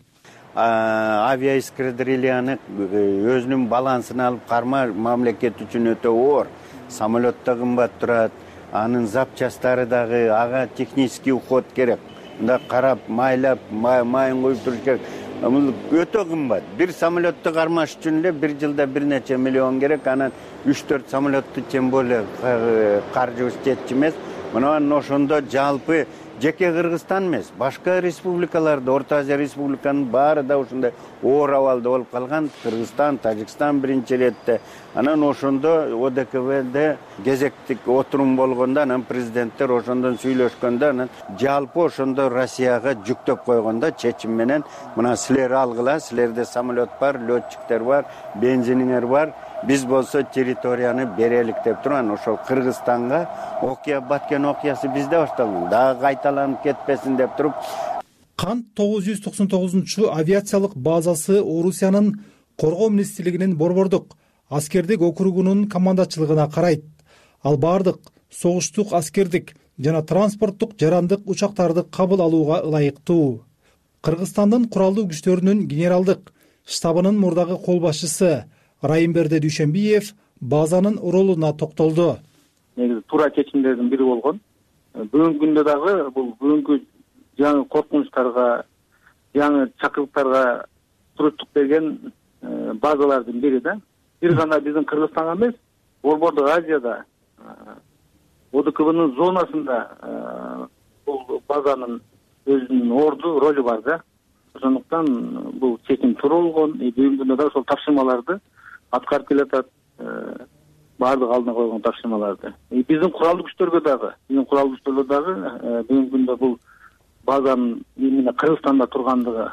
Авиаэскадрильяны өзүнүн балансына алып карма мамлекет үчүн өтө оор. Самолет да кымбат турат, анын запчастары дагы, ага технический уход керек. Мында карап, майлап, майын коюп туруш керек. Өтө кымбат. Бир самолетту кармаш үчүн эле бир жылда бир нече миллион керек. Анан үч төрт самолетту тем более каржыбыз жетчү эмес. Мына ошондо жалпы жеке Кыргызстан эмес, башка республикаларда, Орто Азия республиканын баары да ушундай оор абалда болуп калган. Кыргызстан, Тажикстан биринчи элетте. Анан ошондо О Д К Б'де кезектик отурум болгондо, анан президенттер ошондон сүйлөшкөндө, анан жалпы ошондо Россияга жүктөп койгондо чечим менен мына силер алгыла, силерде самолет бар, летчиктер бар, бензиниңер бар. Биз болсо территорияны берелик деп турган. Ошол Кыргызстанга окуя баткен окуясы бизде башталган. Дагы кайталанып кетпесин деп туруп. Кант тогуз жүз токсон тогузунчу авиациялык базасы Орусиянын коргоо министрлигинин борбордук аскердик округунун командачылыгына карайт. Ал бардык согуштук аскердик жана транспорттук жарандык учактарды кабыл алууга ылайыктуу. Кыргызстандын куралдуу күчтөрүнүн генералдык штабынын мурдагы кол башчысы Райымберди Дүйшөнбиев базанын ролуна токтолду. Негизи туура чечимдердин бири болгон. Бүгүнкү күндө дагы бул бүгүнкү жаңы коркунучтарга, жаңы чакырыктарга туруктук берген базалардын бири да. Бир гана биздин Кыргызстанга эмес, Борбордук Азияда, О Д К Б'нын зонасында бул базанын өзүнүн орду, ролу бар да. Ошондуктан бул чечим туура болгон. Бүгүнкү күндө да ошол тапшырмаларды аткарып келатат, баардык алдына койгон тапшырмаларды. Биздин куралдуу күчтөргө дагы, биздин куралдуу күчтөргө дагы бүгүнкү күндө бул базанын эмне Кыргызстанда тургандыгы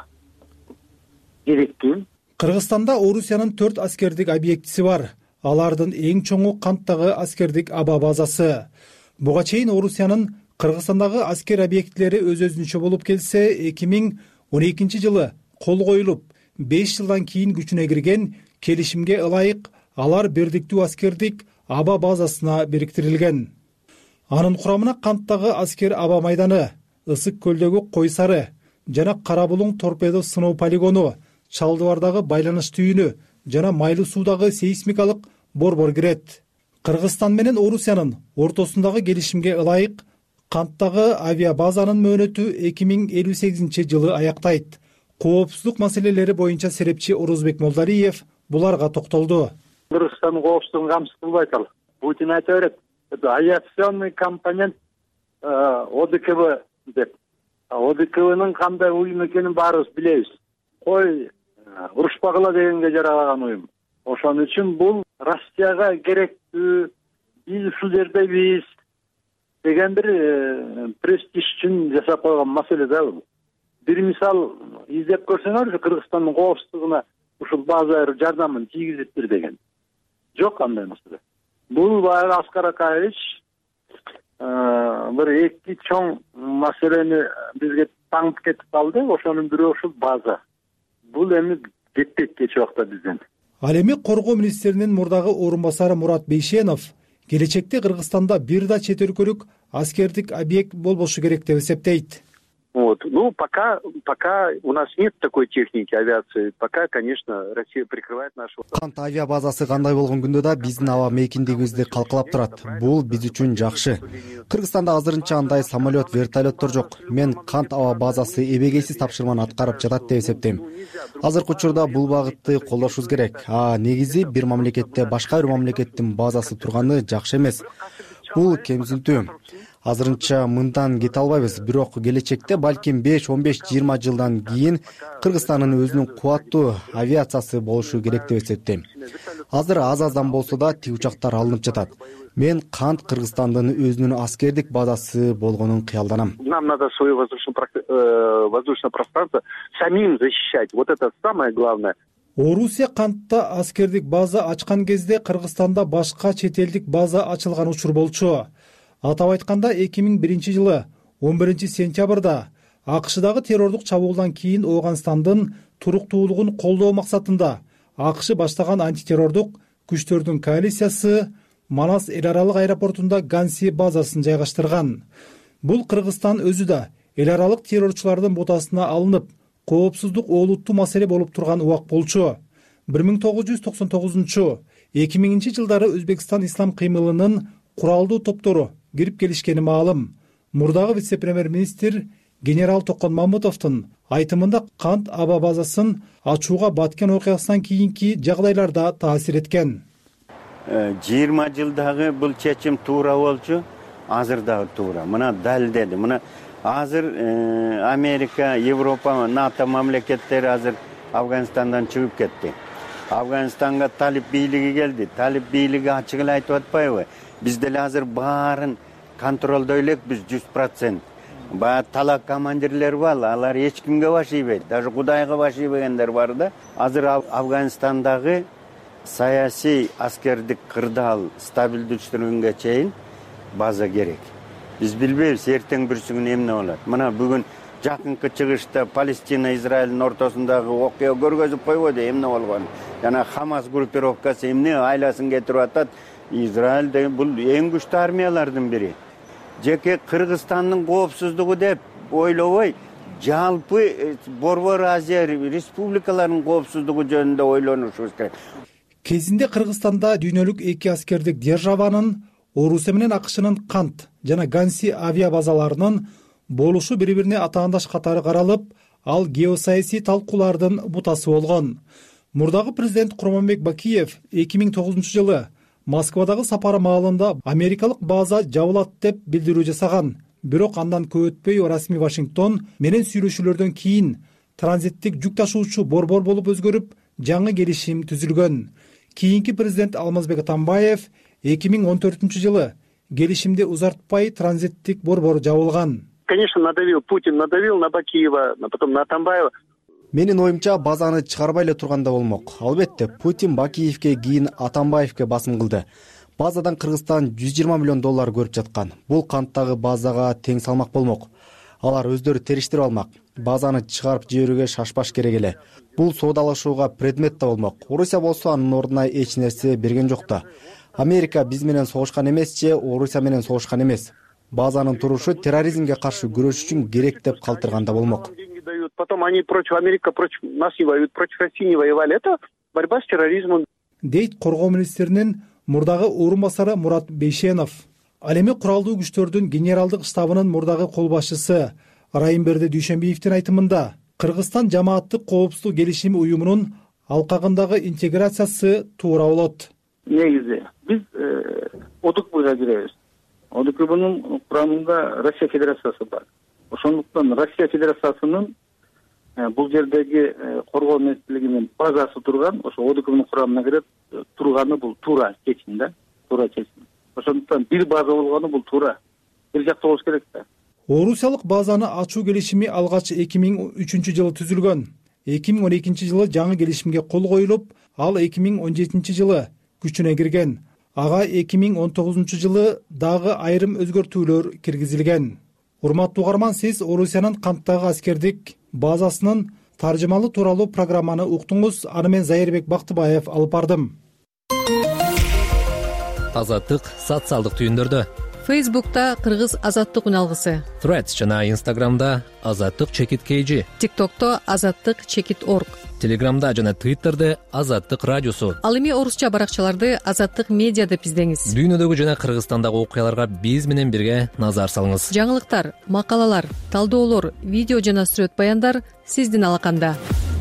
керектүү. Кыргызстанда Орусиянын төрт аскердик объектиси бар. Алардын эң чоңу Канттагы аскердик аба базасы. Буга чейин Орусиянын Кыргызстандагы аскер объектилери өз-өзүнчө болуп келсе, эки миң он экинчи жылы кол коюлуп, беш жылдан кийин күчүнө кирген келишимге ылайык алар бирдиктүү аскердик аба базасына бириктирилген. Анын курамына Канттагы аскер аба майданы, Ысык көлдөгү Кой Сары жана Кара Булуң торпедо сыноо полигону, Чалдыбардагы байланыш түйүнү жана Майлуу суудагы сейсмикалык борбор кирет. Кыргызстан менен Орусиянын ортосундагы келишимге ылайык Канттагы авиабазанын мөөнөтү эки миң элүү сегизинчи жылы аяктайт. Коопсуздук маселелери боюнча серепчи Орузбек Молдариев буларга токтолду. Кыргызстандын коопсуздугун камсыз кылбайт ал. Путин айта берет, это авиационный компонент О Д К Б деп. О Д К Б'нын кандай уюм экенин баарыбыз билебиз. Кой урушпагыла дегенге жаралаган уюм. Ошон үчүн бул Россияга керектүү, биз ушул жердебиз деген бир престиж үчүн жасап койгон маселе да бул. Бир мисал издеп көрсөңөр, Кыргызстандын коопсуздугуна ушул база жардамын тийгизиптир деген. Жок андай маселе. Бул баягы Аскар Акаевич бир эки чоң маселени бизге таңып кетип калды. Ошонун бирөө ушул база. Бул эми жетпейт кечээ убакта бизден. Ал эми коргоо министринин мурдагы орун басары Мурат Бейшенов келечекте Кыргызстанда бир да чет өлкөлүк аскердик объект болбошу керек деп эсептейт. Вот. Ну, пока, пока у нас нет такой техники авиации, пока, конечно, Россия прикрывает нашу... Кант авиа базасы кандай болгон күндө да биздин аба мейкиндигибизди калкалап турат. Бул биз үчүн жакшы. Кыргызстанда азырынча андай самолет, вертолеттор жок. Мен Кант аба базасы эбегейсиз тапшырманы аткарып жатат деп эсептейм. Азыркы учурда бул багытты колдошубуз керек. А негизи бир мамлекетте башка бир мамлекеттин базасы турганы жакшы эмес. Бул кемсинтүү. Азырынча мындан кете албайбыз, бирок келечекте балким беш, он беш, жыйырма жылдан кийин Кыргызстандын өзүнүн кубаттуу авиациясы болушу керек деп эсептейм. Азыр аз-аздан болсо да тиг учактар алынып жатат. Мен Кант Кыргызстандын өзүнүн аскердик базасы болгонун кыялданам. Нам надо свое воздушное пространство самим защищать. Вот это самое главное. Орусия Кантта аскердик база ачкан кезде Кыргызстанда башка чет элдик база ачылган учур болчу. Атап айтканда эки миң биринчи жылы он биринчи сентябрда АКШдагы террордук чабуулдан кийин Ооганстандын туруктуулугун колдоо максатында АКШ баштаган антитеррордук күчтөрдүн коалициясы Манас эл аралык аэропортунда Ганси базасын жайгаштырган. Бул Кыргызстан өзү да эл аралык террорчулардын ботасына алынып, коопсуздук олуттуу маселе болуп турган убак болчу. бир миң тогуз жүз токсон тогузунчу эки миңинчи жылдары Өзбекстан ислам кыймылынын куралдуу топтору кирип келишкени маалым. Мурдагы вице-премьер-министр генерал Токон Мамутовдун айтымында Кант аба базасын ачууга баткен окуясынан кийинки жагдайларда таасир эткен. жыйырма жылдагы бул чечим туура болчу, азыр дагы туура. Мына далилдеди. Мына азыр Америка, Европа, НАТО мамлекеттери азыр Афганистандан чыгып кетти. Афганистанга талип бийлиги келди. Талип бийлиги ачык эле айтып атпайбы? Биз деле азыр баарын контролдой элекпиз жүз процент. Баягы талак командирлер бар, алар эч кимге башыйбайт, даже Кудайга башыйбагендер бар да. Азыр Афганистандагы саясий аскердик кырдаал стабилдештирүүгө чейин база керек. Биз билбейбиз эртең бүрсүгүн эмне болот. Мына бүгүн жакынкы чыгышта Палестина Израилдин ортосундагы окуя көргөзүп койбойду эмне болгонун. Жана Хамас группировкасы эмне айласын кетирип атат. Израиль бул эң күчтүү армиялардын бири. Жеке Кыргызстандын коопсуздугу деп ойлобой, жалпы Борбор Азия республикаларынын коопсуздугу жөнүндө ойлонушубуз керек. Кезинде Кыргызстанда дүйнөлүк эки аскердик державанын Орусия менен АКШнын Кант жана Ганси авиа базаларынын болушу бири-бирине атаандаш катары каралып, ал геосаясий талкуулардын бутасы болгон. Мурдагы президент Курманбек Бакиев эки миң тогузунчу жылы Москвадагы сапары маалында америкалык база жабылат деп билдирүү жасаган. Бирок андан көп өтпөй расмий Вашингтон менен сүйлөшүүлөрдөн кийин транзиттик жүк ташуучу борбор болуп өзгөрүп, жаңы келишим түзүлгөн. Кийинки президент Алмазбек Атамбаев эки миң он төртүнчү жылы келишимди узартпай транзиттик борбор жабылган. Конечно, надавил Путин, надавил на Бакиева, потом на Атамбаева. Менин оюмча базаны чыгарбай эле турганда болмок. Албетте, Путин Бакиевке кийин Атамбаевке басым кылды. Базадан Кыргызстан жүз жыйырма миллион доллар көрүп жаткан. Бул канттагы базага тең салмак болмок. Алар өздөрү териштирип алмак. Базаны чыгарып жиберүүгө шашпаш керек эле. Бул соодалашууга предмет да болмок. Орусия болсо анын ордуна эч нерсе берген жок да. Америка биз менен согушкан эмес же Орусия менен согушкан эмес. Базанын турушу терроризмге каршы күрөш үчүн керек деп калтырганда болмок. Потом они против Америки, против нас не воюют, против России не воевали. Это борьба с терроризмом. Дейт коргоо министринин мурдагы орун басары Мурат Бейшенов. Ал эми куралдуу күчтөрдүн генералдык штабынын мурдагы кол башчысы Райымберди Дүйшөнбиевдин айтымында Кыргызстан жамааттык коопсуздук келишими уюмунун алкагындагы интеграциясы туура болот. Негизи биз ОДКБга киребиз. ОДКБнын курамында Россия Федерациясы бар. Ошондуктан Россия Федерациясынын бул жердеги коргоо министрлигинин базасы турган, ошо ОДКБнын курамына кирет турганы бул туура чечим да, туура чечим. Ошондуктан бир база болгону бул туура. Бир жакта болуш керек да. Орусиялык базаны ачуу келишими алгач эки миң үчүнчү жылы түзүлгөн. эки миң он экинчи жылы жаңы келишимге кол коюлуп, ал эки миң он жетинчи жылы күчүнө кирген. Ага эки миң он тогузунчу жылы дагы айрым өзгөртүүлөр киргизилген. Урматтуу угарман, сиз Орусиянын Канттагы аскердик базасынын таржымалуу тууралуу программаны уктуңуз. Аны мен Зайырбек Бактыбаев алып бардым. Азаттык социалдык түйүндөрдө. Фейсбукта Кыргыз азаттык үналгысы, Threads жана Инстаграмда азаттык чекит kg, ТикТокто азаттык чекит орг, Телеграмда жана Твиттерде азаттык радиосу. Ал эми орусча баракчаларды азаттык медиа деп издеңиз. Дүйнөдөгү жана Кыргызстандагы окуяларга биз менен бирге назар салыңыз. Жаңылыктар, макалалар, талдоолор, видео жана сүрөт баяндар сиздин алаканда.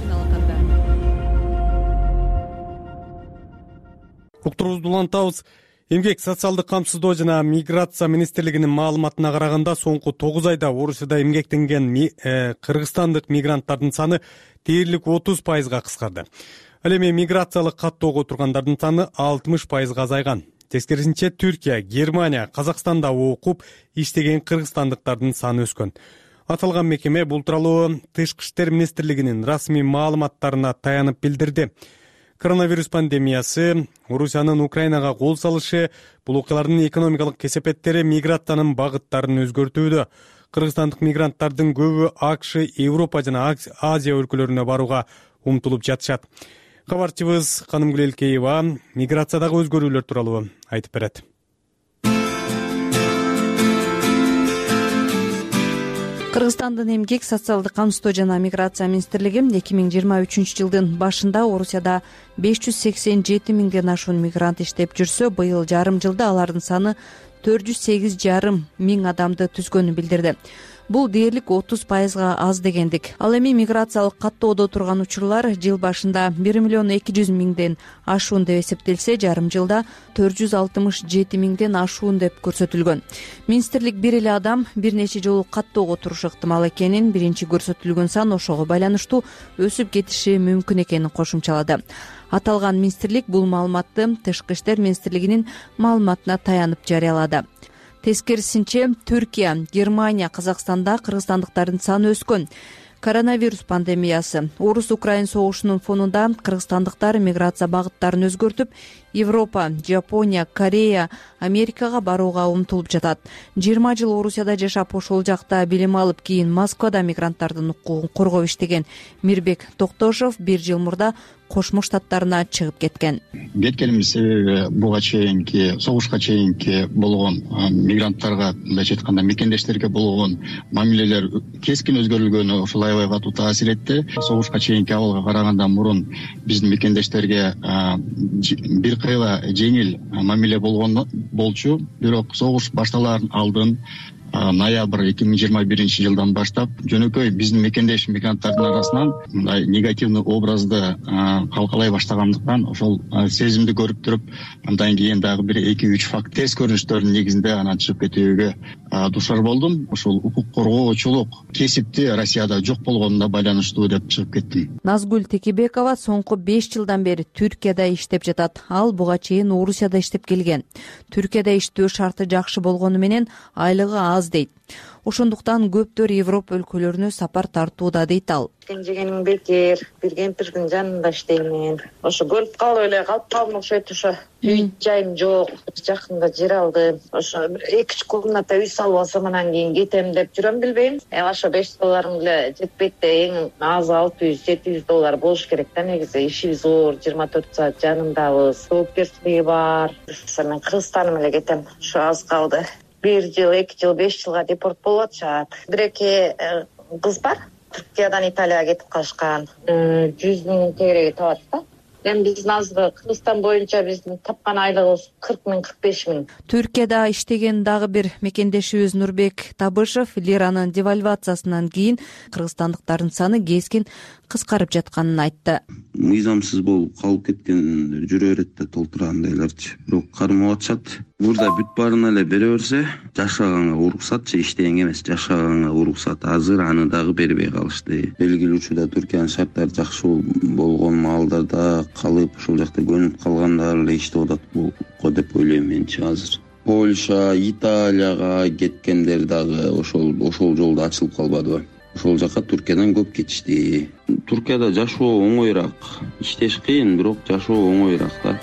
Уктуруубузду улантабыз. Эмгек социалдык камсыздоо жана миграция министрлигинин маалыматына караганда соңку тогуз айда Орусияда эмгектенген кыргызстандык мигранттардын саны дээрлик отуз пайызга кыскарды. Ал эми миграциялык каттоого тургандардын саны алтымыш пайызга азайган. Тескерисинче Түркия, Германия, Казакстанда окуп иштеген кыргызстандыктардын саны өскөн. Аталган мекеме бул тууралуу Тышкы иштер министрлигинин расмий маалыматтарына таянып билдирди. Коронавирус пандемиясы, Орусиянын Украинага кол салышы, бул окуялардын экономикалык кесепеттери миграциянын багыттарын өзгөртүүдө. Кыргызстандык мигранттардын көбү АКШ, Европа жана Азия өлкөлөрүнө барууга умтулуп жатышат. Кабарчыбыз Канымгүл Элкеева миграциядагы өзгөрүүлөр тууралуу айтып берет. Кыргызстандын эмгек, социалдык камсыздоо жана миграция министрлиги эки миң жыйырма үчүнчү жылдын башында Орусияда беш жүз сексен жети миңден ашуун мигрант иштеп жүрсө, быйыл жарым жылда алардын саны төрт жүз сегиз жарым миң адамды түзгөнүн билдирди. бул дээрлик отуз пайызга аз дегендик. Ал эми миграциялык каттоодо турган учурлар жыл башында бир миллион эки жүз миңден ашуун деп эсептелсе, жарым жылда төрт жүз алтымыш жети миңден ашуун деп көрсөтүлгөн. Министрлик бир эле адам бир нече жолу каттоого турушу ыктымал экенин, биринчи көрсөтүлгөн сан ошого байланыштуу өсүп кетиши мүмкүн экенин кошумчалады. Аталган министрлик бул маалыматты Тышкы иштер министрлигинин маалыматына таянып жарыялады. Тескерисинче, Түркия, Германия, Казакстанда кыргызстандыктардын саны өскөн. Коронавирус пандемиясы, Орус-Украин согушунун фонунда кыргызстандыктар миграция багыттарын өзгөртүп, Европа, Жапония, Корея, Америкага барууга умтулуп жатат. жыйырма жыл Орусияда жашап, ошол жакта билим алып, кийин Москвада мигранттардын укугун коргоп иштеген Мирбек Токтошов бир жыл мурда Кошмо Штаттарына чыгып кеткен. Кеткенимдин себеби буга чейинки согушка чейинки болгон мигранттарга, мындайча айтканда мекендештерге болгон мамилелер кескин өзгөрүлгөнү ушул аябай катуу таасир этти. Согушка чейинки абалга караганда мурун биздин мекендештерге бир кыйла жеңил мамиле болгон болчу. Бирок согуш башталарын алдын ноябрь эки миң жыйырма биринчи жылдан баштап жөнөкөй биздин мекендеш мигранттардын арасынан мындай негативный образды калкалай баштагандыктан ошол сезимди көрүп туруп, андан кийин дагы бир эки үч факт терс көрүнүштөрдүн негизинде анан чыгып кетүүгө душар болдум. Ошол укук коргоочулук кесипти Россияда жок болгонуна байланыштуу деп чыгып кеттим. Назгүл Текебекова соңку беш жылдан бери Түркияда иштеп жатат. Ал буга чейин Орусияда иштеп келген. Түркияда иштөө шарты жакшы болгону менен айлыгы аз дейт. Ошондуктан көптөр Европа өлкөлөрүнө сапар тартууда дейт ал. Жегеним бекер, бир кемпирдин жанында иштеймин. Ошо көрүп калып эле калып калдым, окшойт. Ошо үй жайым жок, жакында жер алдым. Ошо эки үч комната үй салып алсам анан кийин кетем деп жүрөм, билбейм. Эми ошо беш долларым эле жетпейт да, эң аз алты жүз жети жүз доллар болуш керек да. Негизи ишибиз зор, жыйырма төрт саат жанымдабыз, жоопкерчилиги бар. Мен Кыргызстаным эле кетем. Ошо аз калды. Бир жыл, эки жыл, беш жылга депорт болуп атышат. Бир эки кыз бар. Түркиядан Италияга кетип калышкан. жүз миң тегереги табат да. Эми биздин азыркы Кыргызстан боюнча биздин тапкан айлыгыбыз кырк миң, кырк беш миң. Түркияда иштеген дагы бир мекендешибиз Нурбек Табышев лиранын девальвациясынан кийин кыргызстандыктардын саны кескин кыскарып жатканын айтты. Мыйзамсыз болуп калып кеткендер жүрө берет да, толтургандайларчы. Бирок кармап атышат. Мурда бүт баарына эле бере берсе, жашаганга уруксатчы, иштегенге эмес, жашаганга уруксат. Азыр аны дагы бербей калышты. Белгилүү учурда Түркиянын шарттары жакшы болгон маалдарда калып, ошол жакта көнүп калгандар эле иштеп атат го деп ойлойм менчи азыр. Польша, Италияга кеткендер дагы ошол ошол жолдо ачылып калбадыбы? Ошол жака Түркиядан көп кетишти. Түркияда жашоо оңоюраак, иштеш кыйын, бирок жашоо оңоюраак да.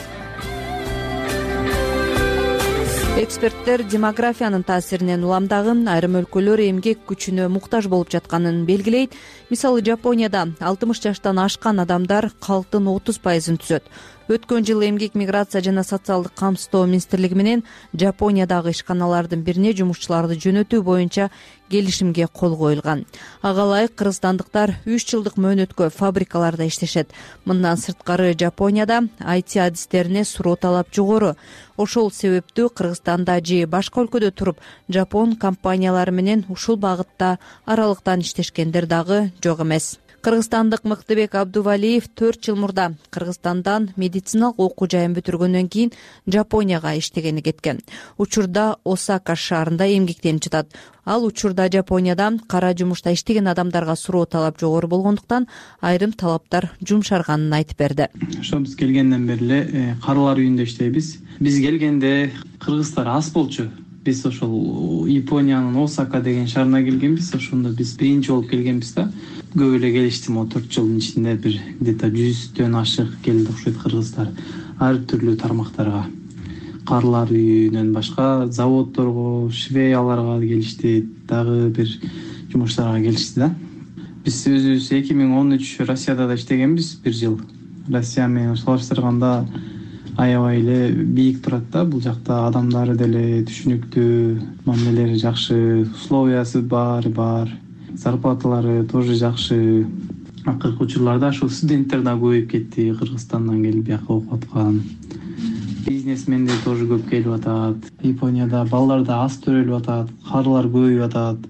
Эксперттер демографиянын таасиринен уламдагы айрым өлкөлөр эмгек күчүнө муктаж болуп жатканын белгилейт. Мисалы, Жапонияда алтымыш жаштан ашкан адамдар калктын отуз пайызын түзөт. Өткөн жылы эмгек миграция жана социалдык камсыздоо министрлиги менен Жапониядагы ишканалардын бирине жумушчуларды жөнөтүү боюнча келишимге кол коюлган. Ага ылайык кыргызстандыктар үч жылдык мөөнөткө фабрикаларда иштешет. Мындан сырткары Жапонияда ай ти адистерине суроо талап жогору. Ошол себептүү Кыргызстанда же башка өлкөдө туруп жапон компаниялары менен ушул багытта аралыктан иштешкендер дагы жок эмес. Кыргызстандык Мыктыбек Абдувалиев төрт жыл мурда Кыргызстандан медициналык окуу жайын бүтүргөндөн кийин Жапонияга иштегени кеткен. Учурда Осака шаарында эмгектенип жатат. Ал учурда Жапонияда кара жумушта иштеген адамдарга суроо талап жогору болгондуктан айрым талаптар жумшарганын айтып берди. Ошо биз келгенден бери эле карылар үйүндө иштейбиз. Биз келгенде кыргыздар аз болчу. Биз ошол Япониянын Осака деген шаарына келгенбиз. Ошондо биз биринчи болуп келгенбиз да. Көп эле келишти, мо төрт жылдын ичинде бир где-то жүздөн ашык келди окшойт кыргыздар. Ар түрлүү тармактарга. Карылар үйүнөн башка заводдорго, швеяларга келишти, дагы бир жумуштарга келишти да. Биз өзүбүз эки миң он үч Россияда да иштегенбиз бир жыл. Россия менен салыштырганда аябай эле бийик турат да, бул жакта адамдары деле түшүнүктүү, мамилелери жакшы, условиясы баары бар, зарплаталары тоже жакшы. Акыркы учурларда ошол студенттер да көбөйүп кетти, Кыргызстандан келип бияка окуп аткан. Бизнесмендер тоже көп келип атат. Японияда балдар да аз төрөлүп атат, карылар көбөйүп атат.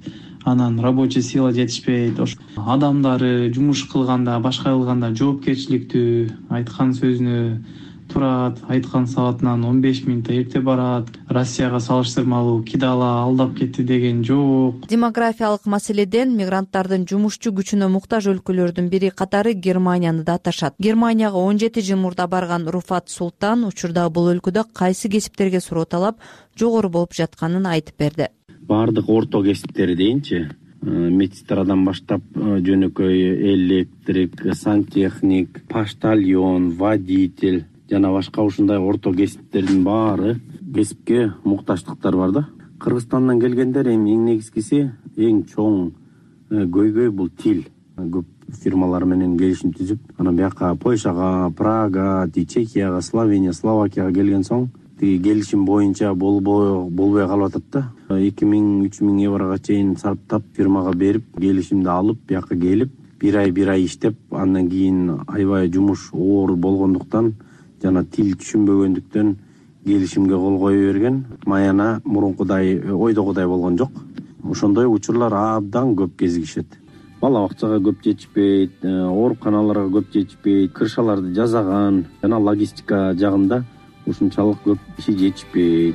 анан рабочий сила жетишпейт, ошо адамдары жумуш кылганда, башка кылганда жоопкерчиликтүү, айткан сөзүнө турат, айткан саатынан он беш минут эрте барат, Россияга салыштырмалуу кидала алдап кетти деген жок. Демографиялык маселеден мигранттардын жумушчу күчүнө муктаж өлкөлөрдүн бири катары Германияны да аташат. Германияга он жети жыл мурда барган Руфат Султан учурда бул өлкөдө кайсы кесиптерге суроо талап жогору болуп жатканын айтып берди. Бардык орто кесиптер дейинчи, медсестрадан баштап жөнөкөй электрик, сантехник, поштальон, водитель жана башка ушундай орто кесиптердин баары кесипке муктаждыктар бар да. Кыргызстандан келгендер эми эң негизгиси, эң чоң көйгөй бул тил. Көп фирмалар менен келишим түзүп, анан бияка Польшага, Прага, Чехияга, Словения, Словакияга келген соң тиги келишим боюнча болбой болбой калып атат да. эки миң үч миң еврого чейин сарптап фирмага берип, келишимди алып, бияка келип, бир ай бир ай иштеп, андан кийин аябай жумуш оор болгондуктан жана тил түшүнбөгөндүктөн келишимге кол кое берген. Маяна мурункудай ойдогудай болгон жок. Ошондой учурлар абдан көп кезигишет. Бала бакчага көп жетишпейт, ооруканаларга көп жетишпейт, крышаларды жасаган жана логистика жагында ушунчалык көп киши жетишпейт.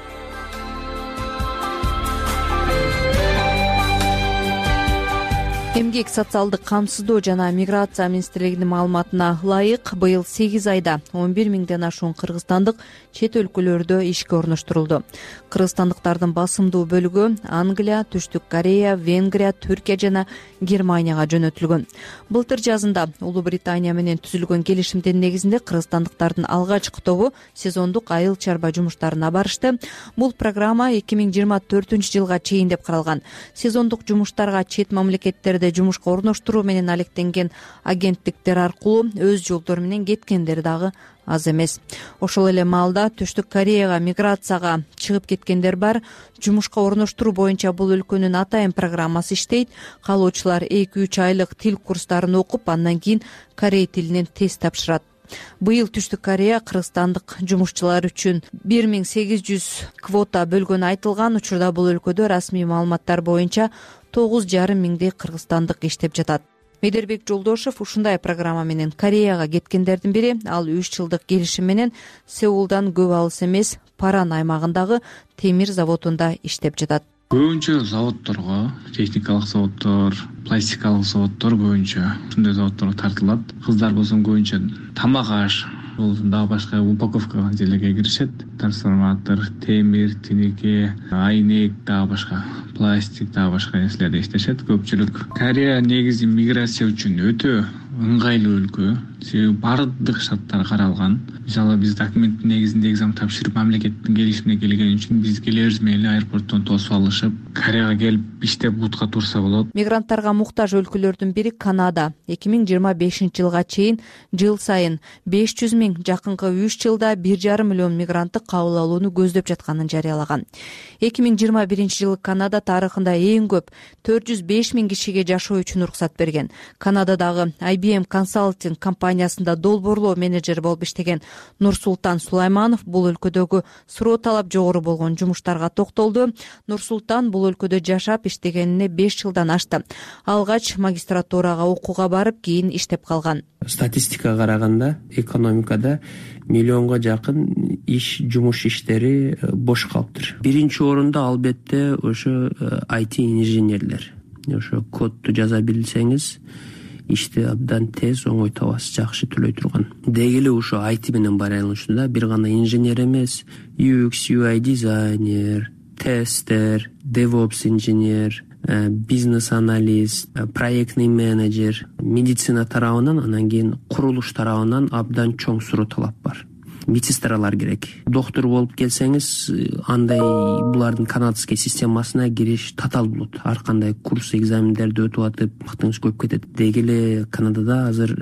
Эмгек социалдык камсыздоо жана миграция министрлигинин маалыматына ылайык, быйыл сегиз айда он бир миңден ашуун кыргызстандык чет өлкөлөрдө ишке орноштурулду. Кыргызстандыктардын басымдуу бөлүгү Англия, Түштүк Корея, Венгрия, Түркия жана Германияга жөнөтүлгөн. Былтыр жазында Улуу Британия менен түзүлгөн келишимдин негизинде кыргызстандыктардын алгачкы тобу сезондук айыл чарба жумуштарына барышты. Бул программа эки миң жыйырма төртүнчү жылга чейин деп каралган. Сезондук жумуштарга чет мамлекеттерде жумушка орноштуруу менен алектенген агенттиктер аркылуу өз жолдору менен кеткендер дагы аз эмес. Ошол эле маалда Түштүк Кореяга миграцияга чыгып кеткендер бар. Жумушка орноштуруу боюнча бул өлкөнүн атайын программасы иштейт. Калоочулар эки үч айлык тил курстарын окуп, андан кийин корей тилинен тест тапшырат. Быйыл Түштүк Корея кыргызстандык жумушчулар үчүн бир миң сегиз жүз квота бөлгөнү айтылган. Учурда бул өлкөдө расмий маалыматтар боюнча тогуз жарым миңдей кыргызстандык иштеп жатат. Медербек Жолдошев ушундай программа менен Кореяга кеткендердин бири. Ал үч жылдык келишим менен Сеулдан көп алыс эмес Паран аймагындагы темир заводунда иштеп жатат. Көбүнчө заводдорго, техникалык заводдор, пластикалык заводдор көбүнчө ушундай заводдорго тартылат. Кыздар болсо көбүнчө тамак аш, бул дагы башка упаковка жерлерге киришет. Трансформатор, темир, тинеке, айнек, дагы башка пластик, дагы башка нерселерде иштешет көпчүлүк. Корея негизи миграция үчүн өтө ыңгайлуу өлкө. Себеби бардык шарттар каралган. Мисалы биз документтин негизинде экзамен тапшырып, мамлекеттин келишимине келген үчүн биз келебиз менен аэропорттон тосуп алышып, Кореяга келип иштеп бутка турса болот. Мигранттарга муктаж өлкөлөрдүн бири Канада. эки миң жыйырма бешинчи жылга чейин жыл сайын беш жүз миң, жакынкы үч жылда бир жарым миллион мигрантты кабыл алууну көздөп жатканын жарыялаган. эки миң жыйырма биринчи жылы Канада тарыхында эң көп төрт жүз беш миң кишиге жашоо үчүн уруксат берген. Канададагы ай би эм Consulting компаниясында долбоорлоо менеджери болуп иштеген Нурсултан Сулайманов бул өлкөдөгү суроо талап жогору болгон жумуштарга токтолду. Нурсултан бул өлкөдө жашап иштегенине беш жылдан ашты. Алгач магистратурага окууга барып, кийин иштеп калган. Статистикага караганда экономикада миллионго жакын иш, жумуш иштери бош калыптыр. Биринчи орунда албетте ошо ай ти инженерлер. Ошо кодду жаза билсеңиз, ишти абдан тез, оңой табасыз, жакшы төлөй турган. Деги эле ушу ай ти менен байланыштуу да, бир гана инженер эмес, ю экс, ю ай дизайнер, тестер, девопс инженер, бизнес-аналист, проектный менеджер, медицина тарабынан, анан кийин курулуш тарабынан абдан чоң суроо талап бар. Медсестралар керек. Доктор болуп келсеңиз, андай булардын канадский системасына кириш татаал болот. Ар кандай курс, экзамендерди өтүп атып, мактыңыз көп кетет. Деги эле Канадада азыр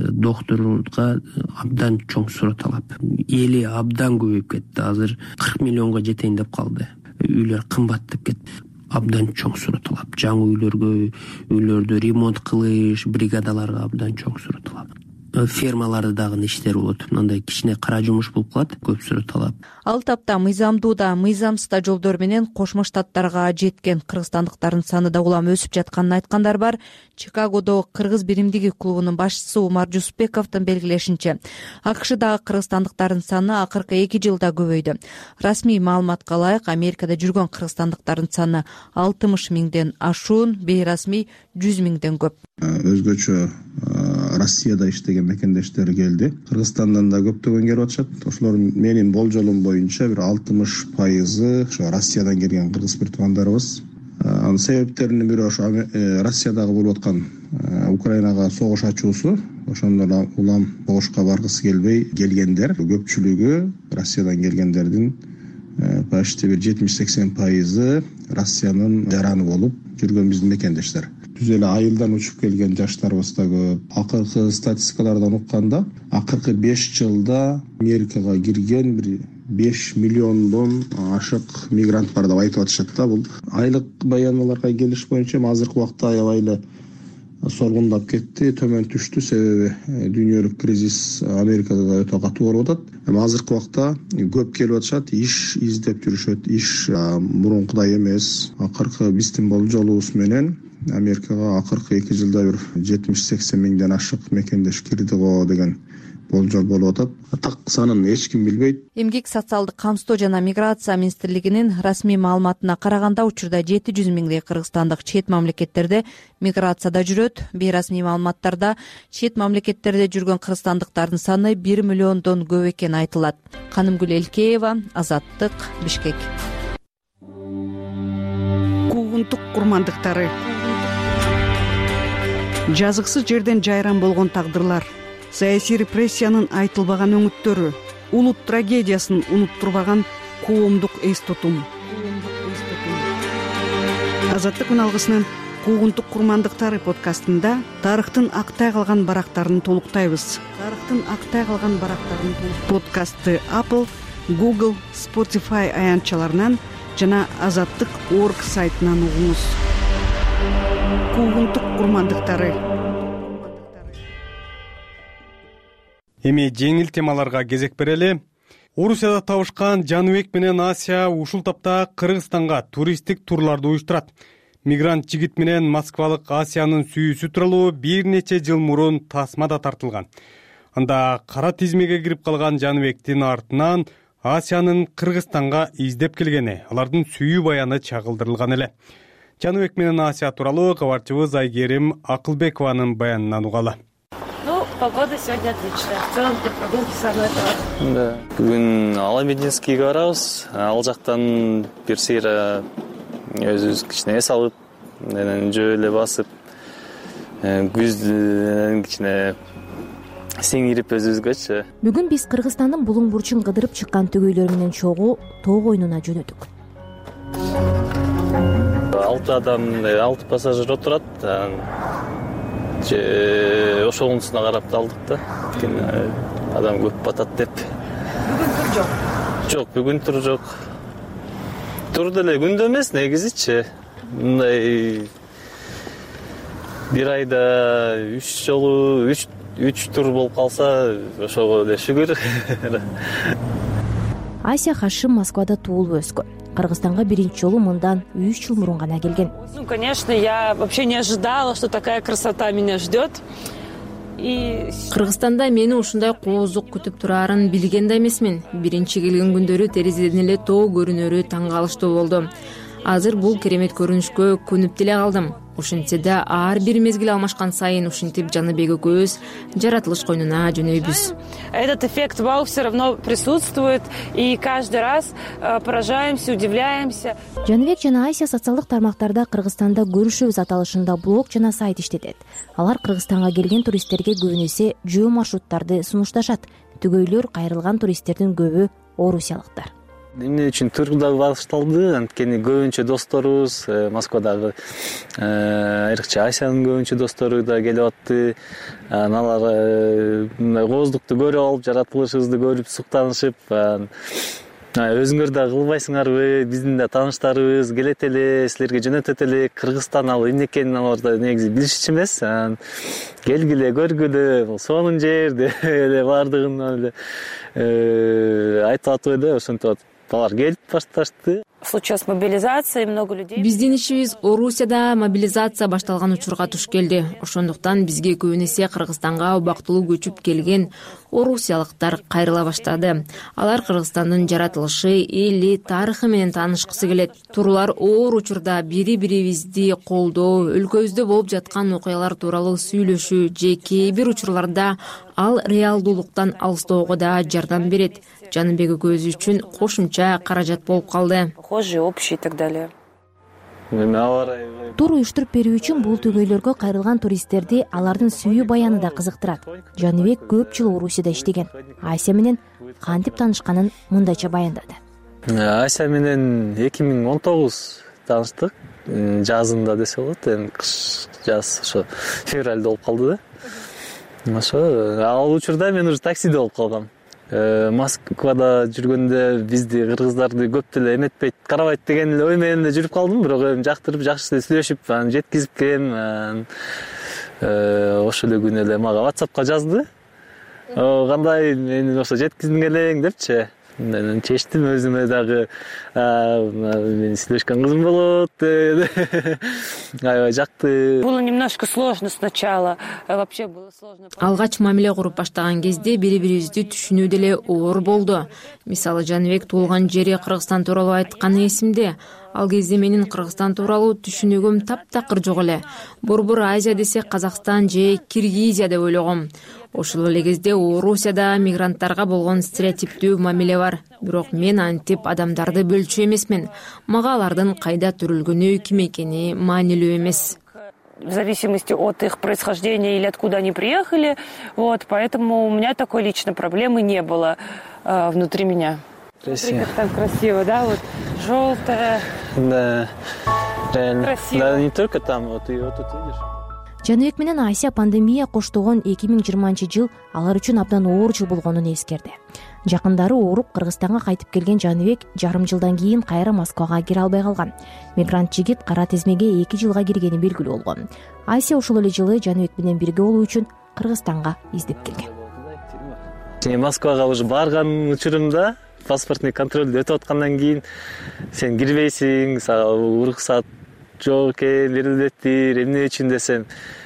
докторга абдан чоң суроо талап. Эли абдан көбөйүп кетти. Азыр кырк миллионго жетейин деп калды. Үйлөр кымбат деп кетти. Абдан чоң суроо талап. Жаңы үйлөргө, үйлөрдү ремонт кылыш, бригадаларга абдан чоң суроо талап. фермаларда дагы иштер болот. Мындай кичине кара жумуш болуп калат, көпсүрө талап. Ал тапта мыйзамдуу да, мыйзамсыз да жолдор менен Кошмо Штаттарга жеткен кыргызстандыктардын саны да улам өсүп жатканын айткандар бар. Чикагодо Кыргыз биримдиги клубунун башчысы Умар Жусупбековдун белгилешинче, АКШдагы кыргызстандыктардын саны акыркы эки жылда көбөйдү. Расмий маалыматка ылайык, Америкада жүргөн кыргызстандыктардын саны алтымыш миңден ашуун, бейрасмий жүз миңден көп. Өзгөчө Россияда иштеген мекендештер келди. Кыргызстандан да көптөгөн келип атышат. Ошолор менин болжолум боюнча бир алтымыш пайызы ошо Россиядан келген кыргыз бир туугандарыбыз. Анын себептеринин бири ошо Россиядагы болуп аткан Украинага согуш ачуусу. Ошондон улам согушка баргысы келбей келгендер. Көпчүлүгү Россиядан келгендердин почти бир жетимиш сексен пайызы Россиянын жараны болуп жүргөн биздин мекендештер. Түз эле айылдан учуп келген жаштарыбыз да көп. Акыркы статистикалардан укканда, акыркы беш жылда Америкага кирген бир беш миллиондон ашык мигрант бар деп айтып атышат да. Бул айлык баяналарга келиш боюнча азыркы убакта аябай эле соргундап кетти, төмөн түштү, себеби дүйнөлүк кризис Америкада да өтө катуу болуп атат. Эми азыркы убакта көп келип атышат, иш издеп жүрүшөт, иш мурункудай эмес. Акыркы биздин болжолубуз менен Америкага акыркы эки жылда бир жетимиш сексен миңден ашык мекендеш кирди го деген болжол болуп атат. Так санын эч ким билбейт. Эмгек социалдык камсыздоо жана миграция министрлигинин расмий маалыматына караганда учурда жети жүз миңдей кыргызстандык чет мамлекеттерде миграцияда жүрөт. Бейрасмий маалыматтарда чет мамлекеттерде жүргөн кыргызстандыктардын саны бир миллиондон көп экени айтылат. Канымгүл Элкеева, Азаттык, Бишкек. Куугунтук курмандыктары. Жазыксыз жерден жайран болгон тагдырлар, саясий репрессиянын айтылбаган өңүттөрү, улут трагедиясын унуттурбаган коомдук эс тутум. Азаттык үналгысынын Куугунтук курмандыктары подкастында тарыхтын актай калган барактарын толуктайбыз. Тарыхтын актай калган барактарын подкастты Apple, Google, Spotify аянтчаларынан жана азаттык точка орг сайтынан угуңуз. Куугунтук курмандыктары. Эми жеңил темаларга кезек берели. Орусияда табышкан Жаныбек менен Асия ушул тапта Кыргызстанга туристтик турларды уюштурат. Мигрант жигит менен москвалык Асиянын сүйүүсү тууралуу бир нече жыл мурун тасмада тартылган. Анда кара тизмеге кирип калган Жаныбектин артынан Асиянын Кыргызстанга издеп келгени, алардын сүйүү баяны чагылдырылган эле. Жаныбек менен Асия тууралуу кабарчыбыз Айгерим Акылбекованын баянынан угалы. Ну, погода сегодня отличная. В целом для прогулки самое то. Да. Бүгүн Аламединскийге барабыз. Ал жактан бир сыйра өзүбүз кичине эс алып, жөө эле басып, күздүн кичине сиңирип өзүбүзгөчү. Бүгүн биз Кыргызстандын булуң бурчун кыдырып чыккан түгөйлөр менен чогуу тоо коюнуна жөнөдүк. Алты адам, алты пассажир отурат. Ошонусуна карап алдык да. Адам көп батат деп. Бүгүн тур жок. Жок, бүгүн тур жок. Тур деле күндө эмес, негизичи. Мындай бир айда үч жолу, үч үч тур болуп калса, ошого эле шүгүр. Асия Хашим Москвада туулуп өскөн. Кыргызстанга биринчи жолу мындан үч жыл мурун гана келген. Ну, конечно, я вообще не ожидала, что такая красота меня ждет. И Кыргызстанда мени ушундай коозук күтүп турарын билген да эмесмин. Биринчи келген күндөрү терезеден эле тоо көрүнөрү таң калыштуу болду. Азыр бул керемет көрүнүшкө көнүп деле калдым. Ошентсе да ар бир мезгил алмашкан сайын ушинтип Жаныбек экөөбүз жаратылыш койнуна жөнөйбүз. Этот эффект вау все равно присутствует, и каждый раз поражаемся, удивляемся. Жаныбек жана Асия социалдык тармактарда Кыргызстанда көрүшөбүз аталышында блог жана сайт иштетет. Алар Кыргызстанга келген туристтерге көбүн эсе жөө маршруттарды сунушташат. Түгөйлөр кайрылган туристтердин көбү орусиялыктар. Эмне үчүн тур да башталды? Анткени көбүнчө досторубуз Москвадагы, айрыкча Асиянын көбүнчө достору да келип атты. Алар мындай кооздукту көрүп алып, жаратылышыбызды көрүп суктанышып, өзүңөр да кылбайсыңарбы, биздин да тааныштарыбыз келет эле, силерге жөнөтөт эле, Кыргызстан ал эмне экенин алар да негизи билишчү эмес, келгиле, көргүлө, сонун жер деп эле баардыгын эле айтып атып эле, ошентип атып алар келип башташты. Случилась мобилизация, много людей. Биздин ишибиз Орусияда мобилизация башталган учурга туш келди. Ошондуктан бизге көбүн эсе Кыргызстанга убактылуу көчүп келген орусиялыктар кайрыла баштады. Алар Кыргызстандын жаратылышы, эли, тарыхы менен таанышкысы келет. Турлар оор учурда бири-бирибизди колдоо, өлкөбүздө болуп жаткан окуялар тууралуу сүйлөшүү же кээ бир учурларда ал реалдуулуктан алыстоого да жардам берет. Жаныбек экөөбүз үчүн кошумча каражат болуп калды. Похожие, общие и так далее. Тур уюштуруп берүү үчүн бул түгөйлөргө кайрылган туристтерди алардын сүйүү баяны да кызыктырат. Жаныбек көп жыл Орусияда иштеген. Ася менен кантип таанышканын мындайча баяндады. Ася менен эки миң он тогуз тааныштык, жазында десе болот, эми кыш жаз ошо февралда болуп калды да. Ошо ал учурда мен уже таксиде болуп калгам. Москвада жүргөндө бизди кыргыздарды көп деле эметпейт, карабайт деген ой менен эле жүрүп калдым, бирок эми жактырып жакшы эле сүйлөшүп, анан жеткизип келем. Ошол эле күнү эле мага WhatsAppка жазды. Кандай мени ошо жеткиздиң элең депчи. Мен чечтим өзүмө дагы, мен сүйлөшкөн кызым болот деп. Аябай жакты. Было немножко сложно сначала. Вообще было сложно. Алгач мамиле куруп баштаган кезде бири-бирибизди түшүнүү деле оор болду. Мисалы Жаныбек туулган жери Кыргызстан тууралуу айтканы эсимде. Ал кезде менин Кыргызстан тууралуу түшүнүгүм таптакыр жок эле. Борбор Азия десе Казакстан же Киргизия деп ойлогом. Ошол эле кезде Орусияда мигранттарга болгон стереотиптүү мамиле бар. Бирок мен антип адамдарды бөлчү эмесмин. Мага алардын кайда төрөлгөнү, ким экени маанилүү эмес. В зависимости от их происхождения или откуда они приехали, вот, поэтому у меня такой лично проблемы не было э, внутри меня. Красиво. Как там красиво, да, вот желтое. Да, реально. Красиво. Да, не только там, вот и вот тут видишь. Жаныбек менен Ася пандемия коштогон эки миң жыйырманчы жыл алар үчүн абдан оор жыл болгонун эскерди. Жакындары ооруп Кыргызстанга кайтып келген Жаныбек жарым жылдан кийин кайра Москвага кире албай калган. Мигрант жигит кара тизмеге эки жылга киргени белгилүү болгон. Ася ошол эле жылы Жаныбек менен бирге болуу үчүн Кыргызстанга издеп келген. Москвага уже барган учурумда паспортный контролду өтүп аткандан кийин сен кирбейсиң, сага уруксат жок экен, берилбептир, эмне үчүн десем,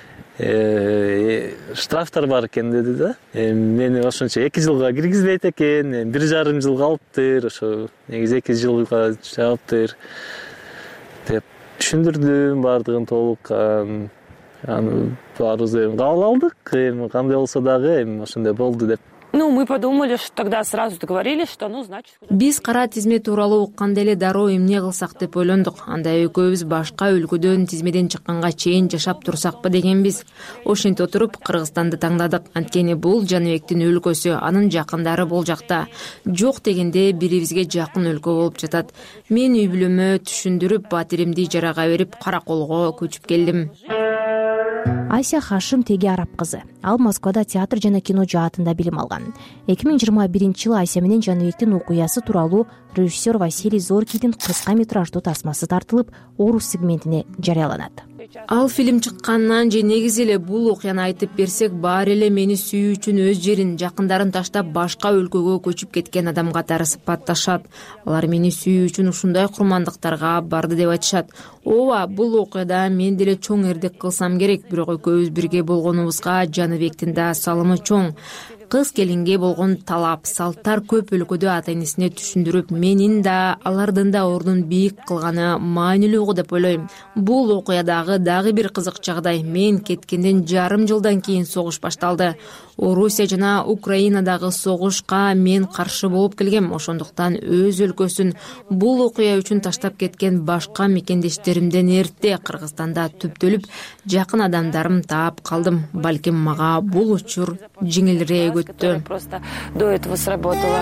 штрафтар бар экен деди да. Мени ошончо эки жылга киргизбейт экен, бир жарым жыл калыптыр, ошо негизи эки жылга жаптыр деп түшүндүрдүм баардыгын толук. Аны баарыбыз эми кабыл алдык, эми кандай болсо дагы эми ошондой болду деп. Ну, мы подумали, что тогда сразу договорились, что, ну, значит... Биз кара тизме тууралуу укканда эле дароо эмне кылсак деп ойлондук. Анда экөөбүз башка өлкөдөн тизмеден чыкканга чейин жашап турсакпы дегенбиз. Ошентип отуруп Кыргызстанды таңдадык. Анткени бул Жаныбектин өлкөсү, анын жакындары бул жакта. Жок дегенде бирибизге жакын өлкө болуп жатат. Мен үй бүлөмө түшүндүрүп, батиримди ижарага берип, Караколго көчүп келдим. Ася Хашим теги араб кызы. Ал Москвада театр жана кино жаатында билим алган. эки миң жыйырма биринчи жылы Ася менен Жаныбектин окуясы тууралуу режиссер Василий Зоркийдин кыска метраждуу тасмасы тартылып, Орус сегментине жарыяланат. Ал фильм чыккандан же негизи эле бул окуяны айтып берсек, баары эле мени сүйүү үчүн өз жерин, жакындарын таштап башка өлкөгө көчүп кеткен адам катары сыпатташат. Алар мени сүйүү үчүн ушундай курмандыктарга барды деп айтышат. Ооба, бул окуяда мен деле чоң эрдик кылсам керек, бирок экөөбүз бирге болгонубузга Жаныбектин да салымы чоң. Кыз келинге болгон талап, салттар көп өлкөдө ата-энесине түшүндүрүп, менин да, алардын да ордун бийик кылганы маанилүү деп ойлойм. Бул окуядагы дагы бир кызык жагдай, мен кеткенден жарым жылдан кийин согуш башталды. Орусия жана Украинадагы согушка мен каршы болуп келгем. Ошондуктан өз өлкөсүн бул окуя үчүн таштап кеткен башка мекендештеримден эрте Кыргызстанда түптөлүп, жакын адамдарым таап калдым. Балким мага бул учур жеңилирээк өттү. Просто до этого сработало.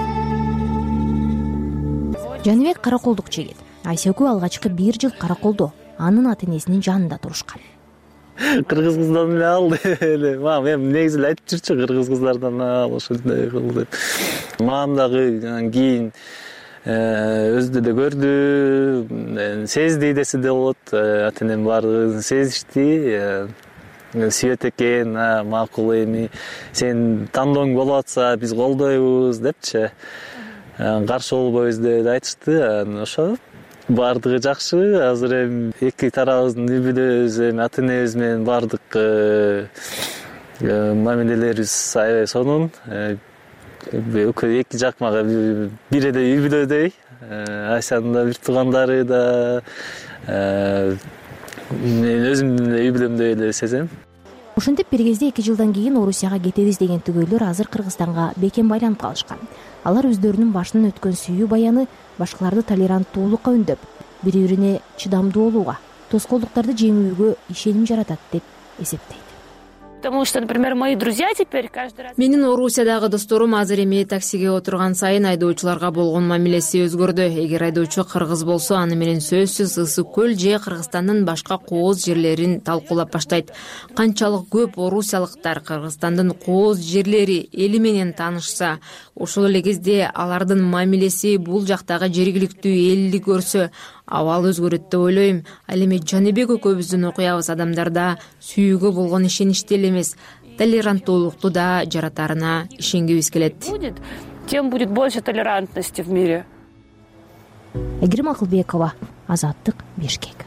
Жаныбек Караколдук жигит. Ася экөө алгачкы бир жыл Караколдо, анын ата-энесинин жанында турушкан. Кыргыз кыздан эле ал эле. Мам эми негизи эле айтып жүрчү, кыргыз кыздардан ал ошондой кыл деп. Мам дагы анан кийин өзү да көрдү, сезди деси да болот. Ата энем баардыгын сезишти. Сүйөт экен, макул эми сен тандооң болуп атса биз колдойбуз депчи, каршы болбойбуз деп айтышты. Ошо баардыгы жакшы. Азыр эми эки тарабыбыздын үй-бүлөбүз, эми ата энебиз менен баардык мамилелерибиз аябай сонун. Эки жак мага биредей үй-бүлөдөй. Айсанын да бир туугандары да, мен өзүмдүн үй бүлөмдөй эле сезем. Ошентип бир кезде эки жылдан кийин Орусияга кетебиз деген түгөйлөр азыр Кыргызстанга бекем байланып калышкан. Алар өздөрүнүн башынан өткөн сүйүү баяны башкаларды толеранттуулукка үндөп, бири-бирине чыдамдуу болууга, тоскоолдуктарды жеңүүгө ишеним жаратат деп эсептейт. Потому что, например, мои друзья теперь каждый раз... Менин Орусиядагы досторум азыр эми таксиге отурган сайын айдоочуларга болгон мамилеси өзгөрдү. Эгер айдоочу кыргыз болсо, аны менен сөзсүз Ысык көл же Кыргызстандын башка кооз жерлерин талкуулап баштайт. Канчалык көп орусиялыктар Кыргызстандын кооз жерлери эли менен таанышса, ошол эле кезде алардын мамилеси бул жактагы жергиликтүү элди көрсө, абал өзгөрөт деп ойлойм. Ал эми Жаныбек экөөбүздүн окуябыз адамдарда сүйүүгө болгон ишеничти эле эмес, толеранттуулукту да жаратарына ишенгибиз келет. Тем будет больше толерантности в мире. Айгерим Акылбекова, Азаттык, Бишкек.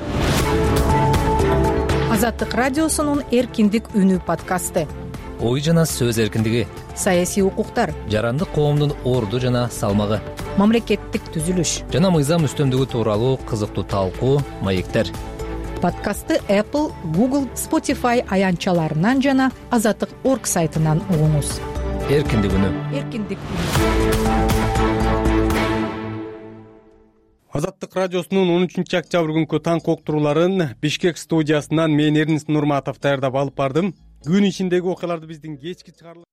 Азаттык радиосунун Эркиндик үнү подкасты. Ой жана сөз эркиндиги, саясий укуктар, жарандык коомдун орду жана салмагы, мамлекеттик түзүлүш жана мыйзам үстөмдүгү тууралуу кызыктуу талкуу, маектер. Подкастты Apple, Google, Spotify аянтчаларынан жана азаттык точка орг сайтынан угуңуз. Эркиндик үнү. Эркиндик Азаттык радиосунун он үчүнчү октябрь күнкү таңкы уктурууларын Бишкек студиясынан мен Эрнис Нурматов даярдап алып бардым. Күн ичиндеги окуяларды биздин кечки чыгарылыш